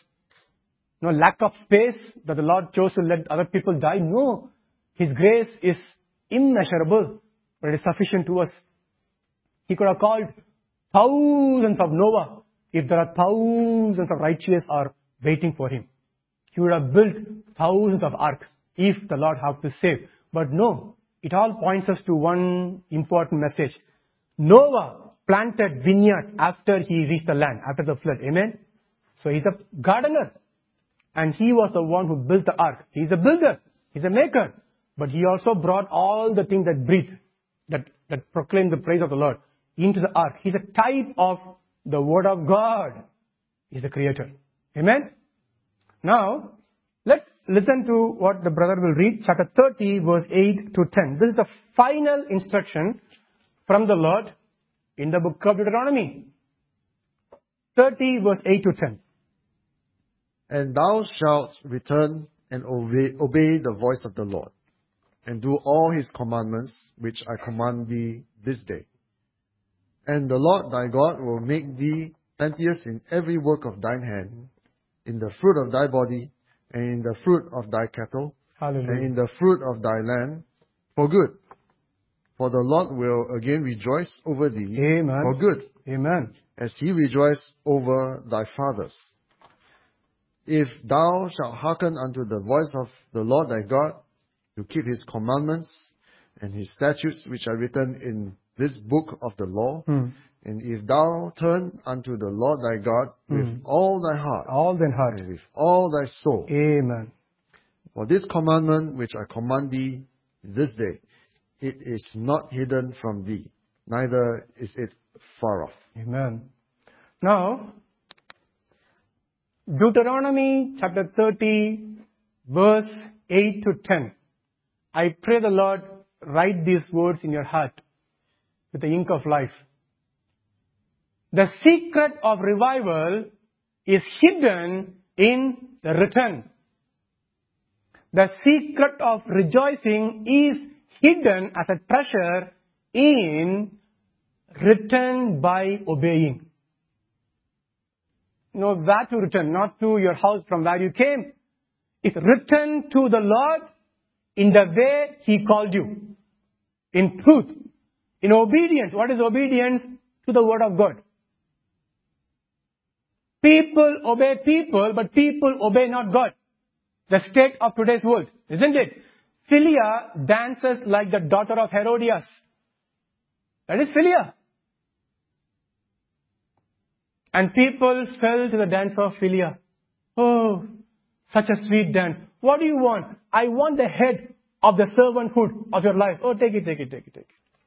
no lack of space that the Lord chose to let other people die? No. His grace is immeasurable, but it is sufficient to us. He could have called thousands of Noah if there are thousands of righteous are waiting for Him. He would have built thousands of arks if the Lord had to save. But no, it all points us to one important message. Noah planted vineyards after he reached the land, after the flood. Amen? So he's a gardener. And he was the one who built the ark. He's a builder. He's a maker. But he also brought all the things that breathe, that proclaim the praise of the Lord into the ark. He's a type of the Word of God. He's the Creator. Amen? Now, let's listen to what the brother will read. Chapter 30, verse 8 to 10. This is the final instruction from the Lord in the book of Deuteronomy. 30, verse 8 to 10. And thou shalt return and obey the voice of the Lord, and do all His commandments which I command thee this day. And the Lord thy God will make thee plenteous in every work of thine hand, in the fruit of thy body, and in the fruit of thy cattle, Hallelujah. and in the fruit of thy land, for good. For the Lord will again rejoice over thee Amen. for good, Amen. as he rejoiced over thy fathers. If thou shalt hearken unto the voice of the Lord thy God, to keep his commandments and his statutes which are written in this book of the law, and if thou turn unto the Lord thy God with all thy heart, All thine heart. and with all thy soul, Amen. for this commandment which I command thee this day, it is not hidden from thee, neither is it far off. Amen. Now, Deuteronomy chapter 30, verse 8 to 10. I pray the Lord write these words in your heart with the ink of life. The secret of revival is hidden in the written. The secret of rejoicing is hidden as a treasure in written by obeying. No, where to return, not to your house from where you came. It's written to the Lord in the way He called you. In truth. In obedience. What is obedience? To the Word of God. People obey people, but people obey not God. The state of today's world, isn't it? Philia dances like the daughter of Herodias. That is Philia. And people fell to the dance of Philia. Oh, such a sweet dance. What do you want? I want the head of the servanthood of your life. Oh, take it, take it, take it, take it.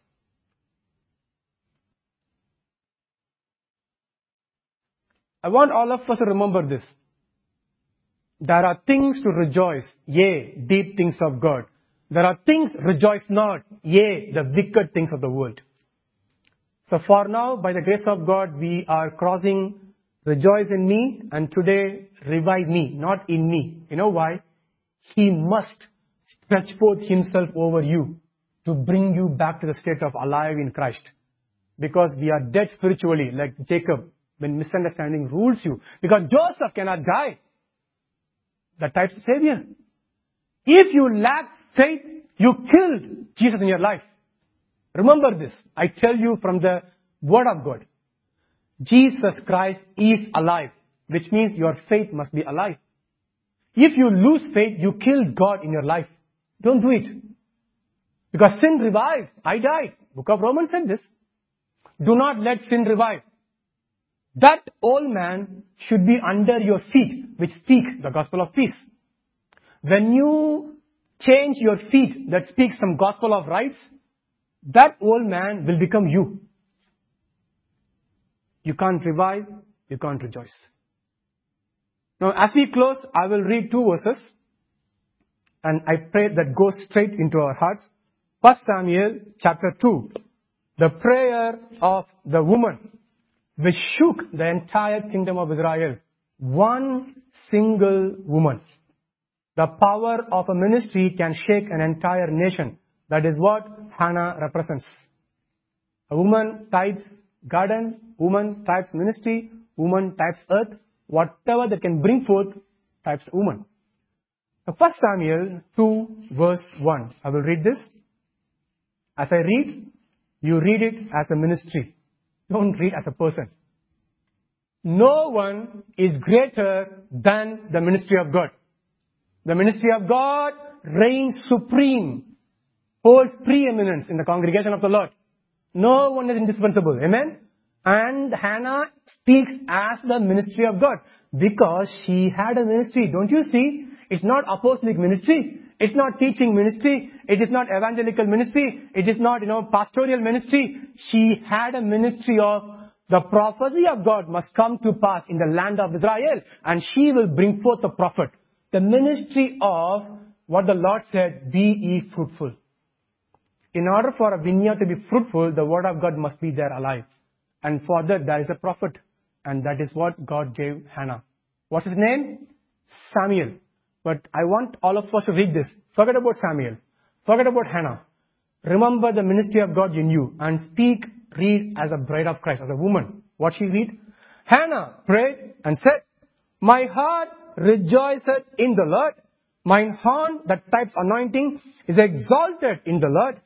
I want all of us to remember this. There are things to rejoice, yea, deep things of God. There are things rejoice not, yea, the wicked things of the world. So for now, by the grace of God, we are crossing rejoice in me, and today revive me, not in me. You know why? He must stretch forth himself over you to bring you back to the state of alive in Christ. Because we are dead spiritually, like Jacob, when misunderstanding rules you. Because Joseph cannot die. That type of Savior. If you lack faith, you killed Jesus in your life. Remember this. I tell you from the Word of God. Jesus Christ is alive, which means your faith must be alive. If you lose faith, you kill God in your life. Don't do it. Because sin revived. I died. Book of Romans said this. Do not let sin revive. That old man should be under your feet, which speak the gospel of peace. When you change your feet that speaks some gospel of rights, that old man will become you. You can't revive, you can't rejoice. Now, as we close, I will read 2 verses, and I pray that goes straight into our hearts. 1 Samuel chapter 2, the prayer of the woman, which shook the entire kingdom of Israel. One single woman. The power of a ministry can shake an entire nation. That is what Hannah represents. A woman types garden, woman types ministry, woman types earth. Whatever that can bring forth, types woman. 1 Samuel 2 verse 1. I will read this. As I read, you read it as a ministry. Don't read as a person. No one is greater than the ministry of God. The ministry of God reigns supreme, holds preeminence in the congregation of the Lord. No one is indispensable. Amen? And Hannah speaks as the ministry of God because she had a ministry. Don't you see? It's not apostolic ministry. It's not teaching ministry. It is not evangelical ministry. It is not, pastoral ministry. She had a ministry of the prophecy of God must come to pass in the land of Israel, and she will bring forth a prophet. The ministry of what the Lord said, be ye fruitful. In order for a vineyard to be fruitful, the word of God must be there alive. And for that, there is a prophet. And that is what God gave Hannah. What's his name? Samuel. But I want all of us to read this. Forget about Samuel. Forget about Hannah. Remember the ministry of God in you and read as a bride of Christ, as a woman. What she read? Hannah prayed and said, my heart rejoiceth in the Lord. Mine horn, that types anointing, is exalted in the Lord.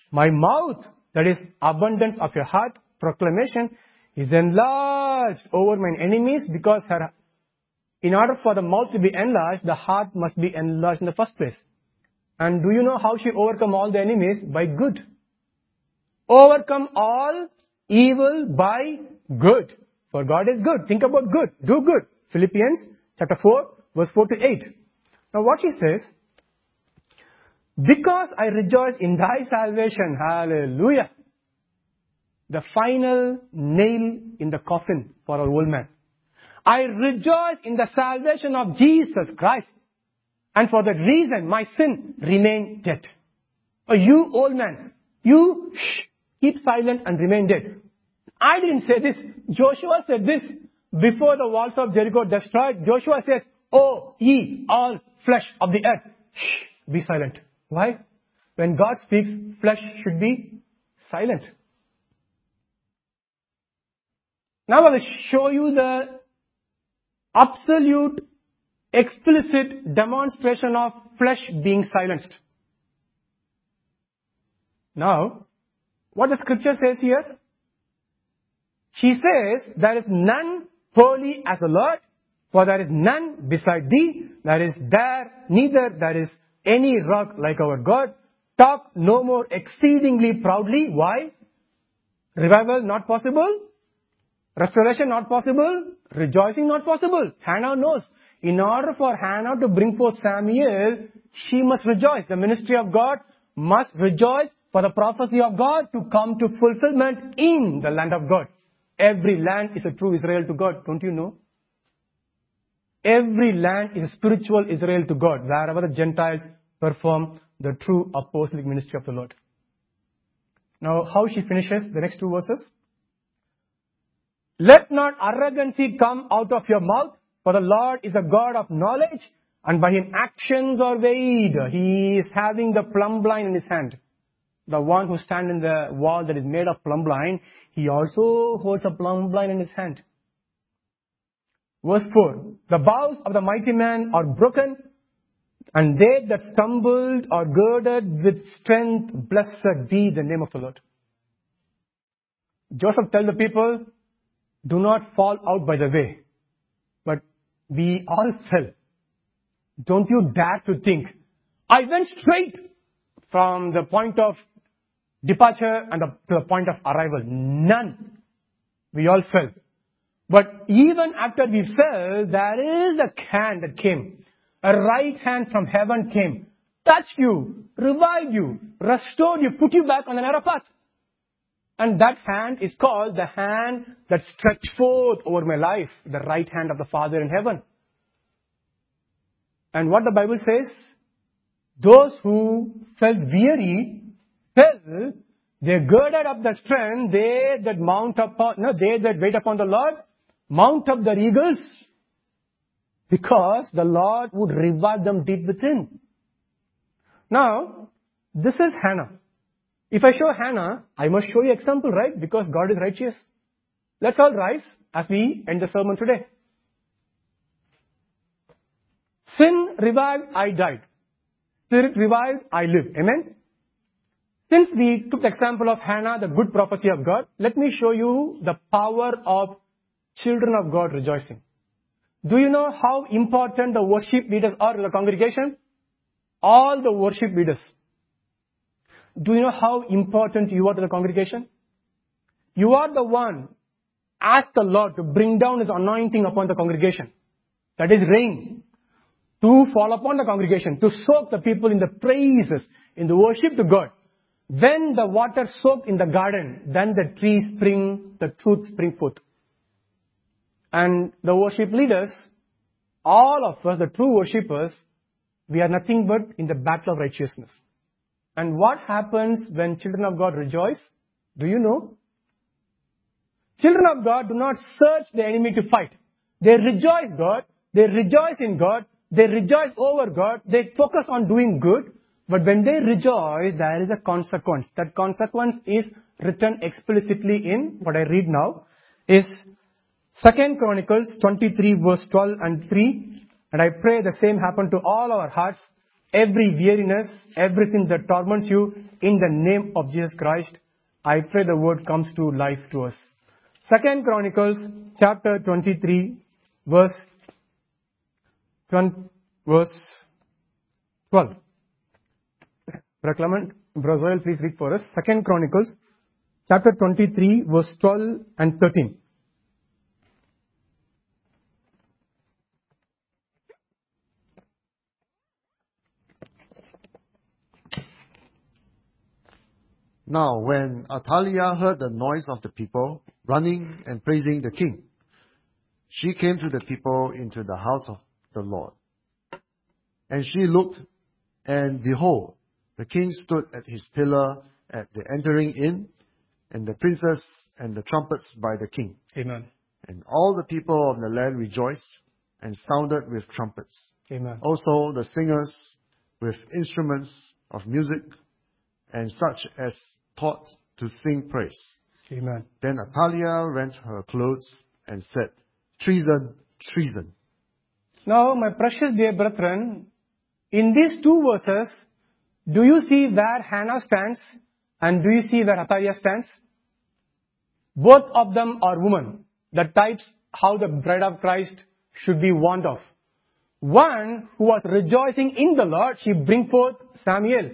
My mouth, that is abundance of your heart, proclamation, is enlarged over my enemies, because in order for the mouth to be enlarged, the heart must be enlarged in the first place. And do you know how she overcome all the enemies? By good. Overcome all evil by good. For God is good. Think about good. Do good. Philippians chapter 4, verse 4 to 8. Now what she says, because I rejoice in thy salvation. Hallelujah. The final nail in the coffin for our old man. I rejoice in the salvation of Jesus Christ. And for that reason, my sin remained dead. Oh, you old man, you keep silent and remain dead. I didn't say this. Joshua said this before the walls of Jericho destroyed. Joshua says, "Oh, ye all flesh of the earth, be silent." Why? When God speaks, flesh should be silent. Now I will show you the absolute, explicit demonstration of flesh being silenced. Now, what the scripture says here? She says, there is none holy as the Lord, for there is none beside thee. Neither there is any rock like our God. Talk no more exceedingly proudly. Why? Revival not possible. Restoration not possible. Rejoicing not possible. Hannah knows. In order for Hannah to bring forth Samuel, she must rejoice. The ministry of God must rejoice for the prophecy of God to come to fulfillment in the land of God. Every land is a true Israel to God. Don't you know? Every land is a spiritual Israel to God, wherever the Gentiles perform the true apostolic ministry of the Lord. Now, how she finishes the next two verses? Let not arrogancy come out of your mouth, for the Lord is a God of knowledge, and by him actions are weighed. He is having the plumb line in his hand. The one who stands in the wall that is made of plumb line, he also holds a plumb line in his hand. Verse 4, the bows of the mighty man are broken, and they that stumbled are girded with strength. Blessed be the name of the Lord. Joseph tells the people, do not fall out by the way. But we all fell. Don't you dare to think, I went straight from the point of departure and to the point of arrival. None. We all fell. But even after we fell, there is a hand that came. A right hand from heaven came, touched you, revived you, restored you, put you back on the narrow path. And that hand is called the hand that stretched forth over my life, the right hand of the Father in heaven. And what the Bible says, those who felt weary, fell, they girded up the strength, they that wait upon the Lord, mount up their eagles, because the Lord would revive them deep within. Now, this is Hannah. If I show Hannah, I must show you example, right? Because God is righteous. Let's all rise as we end the sermon today. Sin revived, I died. Spirit revived, I live. Amen? Since we took the example of Hannah, the good prophecy of God, let me show you the power of children of God rejoicing. Do you know how important the worship leaders are in the congregation? All the worship leaders. Do you know how important you are to the congregation? You are the one, ask the Lord to bring down His anointing upon the congregation. That is rain. To fall upon the congregation, to soak the people in the praises, in the worship to God. When the water soaked in the garden, then the trees spring, the truth spring forth. And the worship leaders, all of us, the true worshippers, we are nothing but in the battle of righteousness. And what happens when children of God rejoice? Do you know? Children of God do not search the enemy to fight. They rejoice God. They rejoice in God. They rejoice over God. They focus on doing good. But when they rejoice, there is a consequence. That consequence is written explicitly in what I read now. Is 2 Chronicles 23 verse 12 and 3. And I pray the same happen to all our hearts. every weariness, everything that torments you, in the name of Jesus Christ, I pray the word comes to life to us. 2 Chronicles chapter 23, verse 12. Brother Clement, Brother Zoel, please read for us. 2 Chronicles chapter 23, verse 12 and 13. Now, when Athaliah heard the noise of the people running and praising the king, she came to the people into the house of the Lord. And she looked, and behold, the king stood at his pillar at the entering in, and the princes and the trumpets by the king. Amen. And all the people of the land rejoiced and sounded with trumpets. Amen. Also the singers with instruments of music, and such as taught to sing praise. Amen. Then Athaliah rent her clothes and said, Treason, treason. Now, my precious dear brethren, in these two verses, do you see where Hannah stands and do you see where Athaliah stands? Both of them are women. That types how the bride of Christ should be warned of. One who was rejoicing in the Lord, she bring forth Samuel.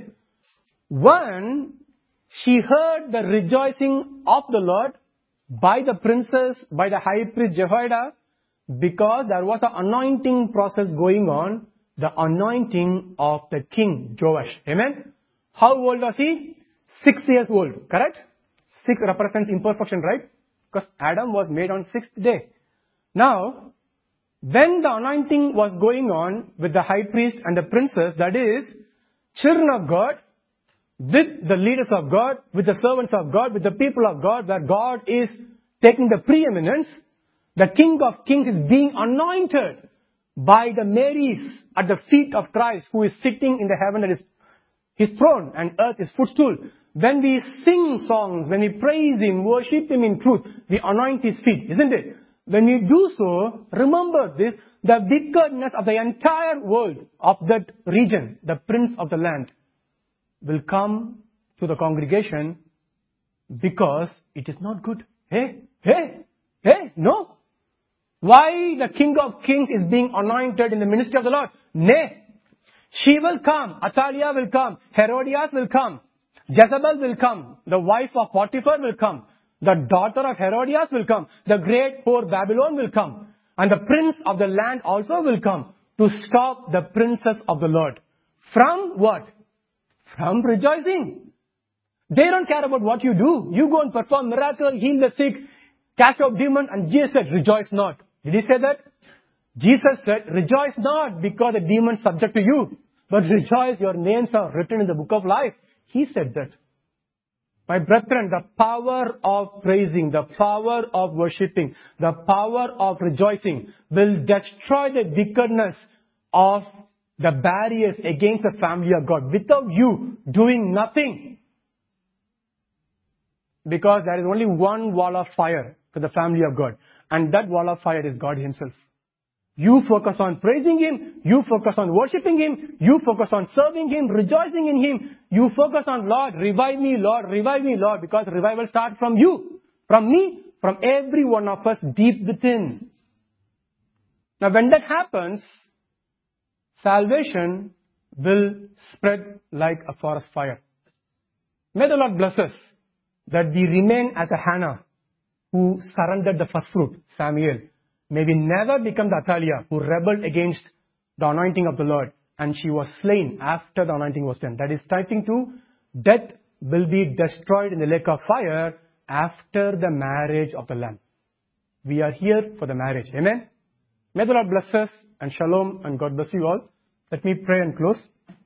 One, she heard the rejoicing of the Lord by the princess, by the high priest Jehoiada, because there was an anointing process going on, the anointing of the king Joash. Amen? How old was he? 6 years old, correct? 6 represents imperfection, right? Because Adam was made on 6th day. Now, when the anointing was going on with the high priest and the princess, that is, children of God, with the leaders of God, with the servants of God, with the people of God, where God is taking the preeminence, the King of Kings is being anointed by the Marys at the feet of Christ, who is sitting in the heaven that is his throne and earth his footstool. When we sing songs, when we praise him, worship him in truth, we anoint his feet, isn't it? When we do so, remember this, the wickedness of the entire world of that region, the prince of the land, will come to the congregation because it is not good. Hey, no. Why the King of Kings is being anointed in the ministry of the Lord? Nay. She will come. Athaliah will come. Herodias will come. Jezebel will come. The wife of Potiphar will come. The daughter of Herodias will come. The great whore Babylon will come. And the prince of the land also will come to stop the princess of the Lord. From what? From rejoicing. They don't care about what you do. You go and perform miracles, heal the sick, cast out demons, and Jesus said, rejoice not. Did he say that? Jesus said, rejoice not because the demons subject to you, but rejoice, your names are written in the book of life. He said that. My brethren, the power of praising, the power of worshipping, the power of rejoicing will destroy the wickedness of the barriers against the family of God without you doing nothing. Because there is only one wall of fire to the family of God. And that wall of fire is God himself. You focus on praising him. You focus on worshipping him. You focus on serving him, rejoicing in him. You focus on, Lord, revive me, Lord, revive me, Lord. Because revival starts from you, from me, from every one of us deep within. Now when that happens, salvation will spread like a forest fire. May the Lord bless us that we remain as a Hannah who surrendered the first fruit, Samuel. May we never become the Athaliah who rebelled against the anointing of the Lord and she was slain after the anointing was done. That is typing to death will be destroyed in the lake of fire after the marriage of the Lamb. We are here for the marriage. Amen. May the Lord bless us and shalom and God bless you all. Let me pray and close.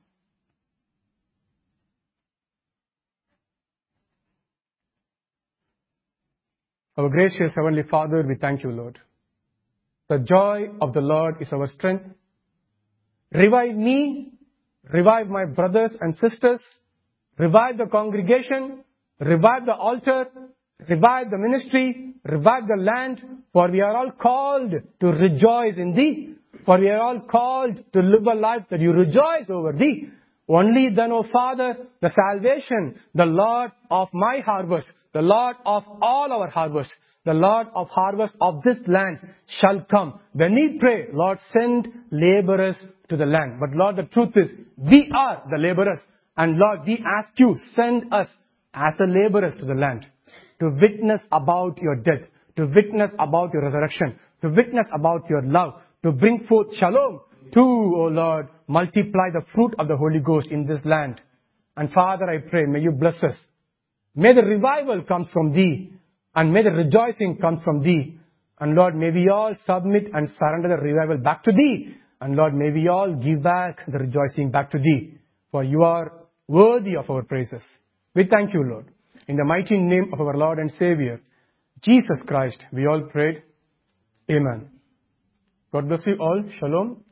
Our gracious Heavenly Father, we thank you, Lord. The joy of the Lord is our strength. Revive me, revive my brothers and sisters, revive the congregation, revive the altar, revive the ministry, revive the land, for we are all called to rejoice in thee. For we are all called to live a life that you rejoice over thee. Only then, O Father, the salvation, the Lord of my harvest, the Lord of all our harvest, the Lord of harvest of this land shall come. When we pray, Lord, send laborers to the land. But Lord, the truth is, we are the laborers. And Lord, we ask you, send us as the laborers to the land, to witness about your death, to witness about your resurrection, to witness about your love, to bring forth shalom, to, O Lord, multiply the fruit of the Holy Ghost in this land. And Father, I pray, may you bless us. May the revival come from thee, and may the rejoicing come from thee. And Lord, may we all submit and surrender the revival back to thee. And Lord, may we all give back the rejoicing back to thee. For you are worthy of our praises. We thank you, Lord. In the mighty name of our Lord and Savior, Jesus Christ, we all prayed. Amen. God bless you all. Shalom.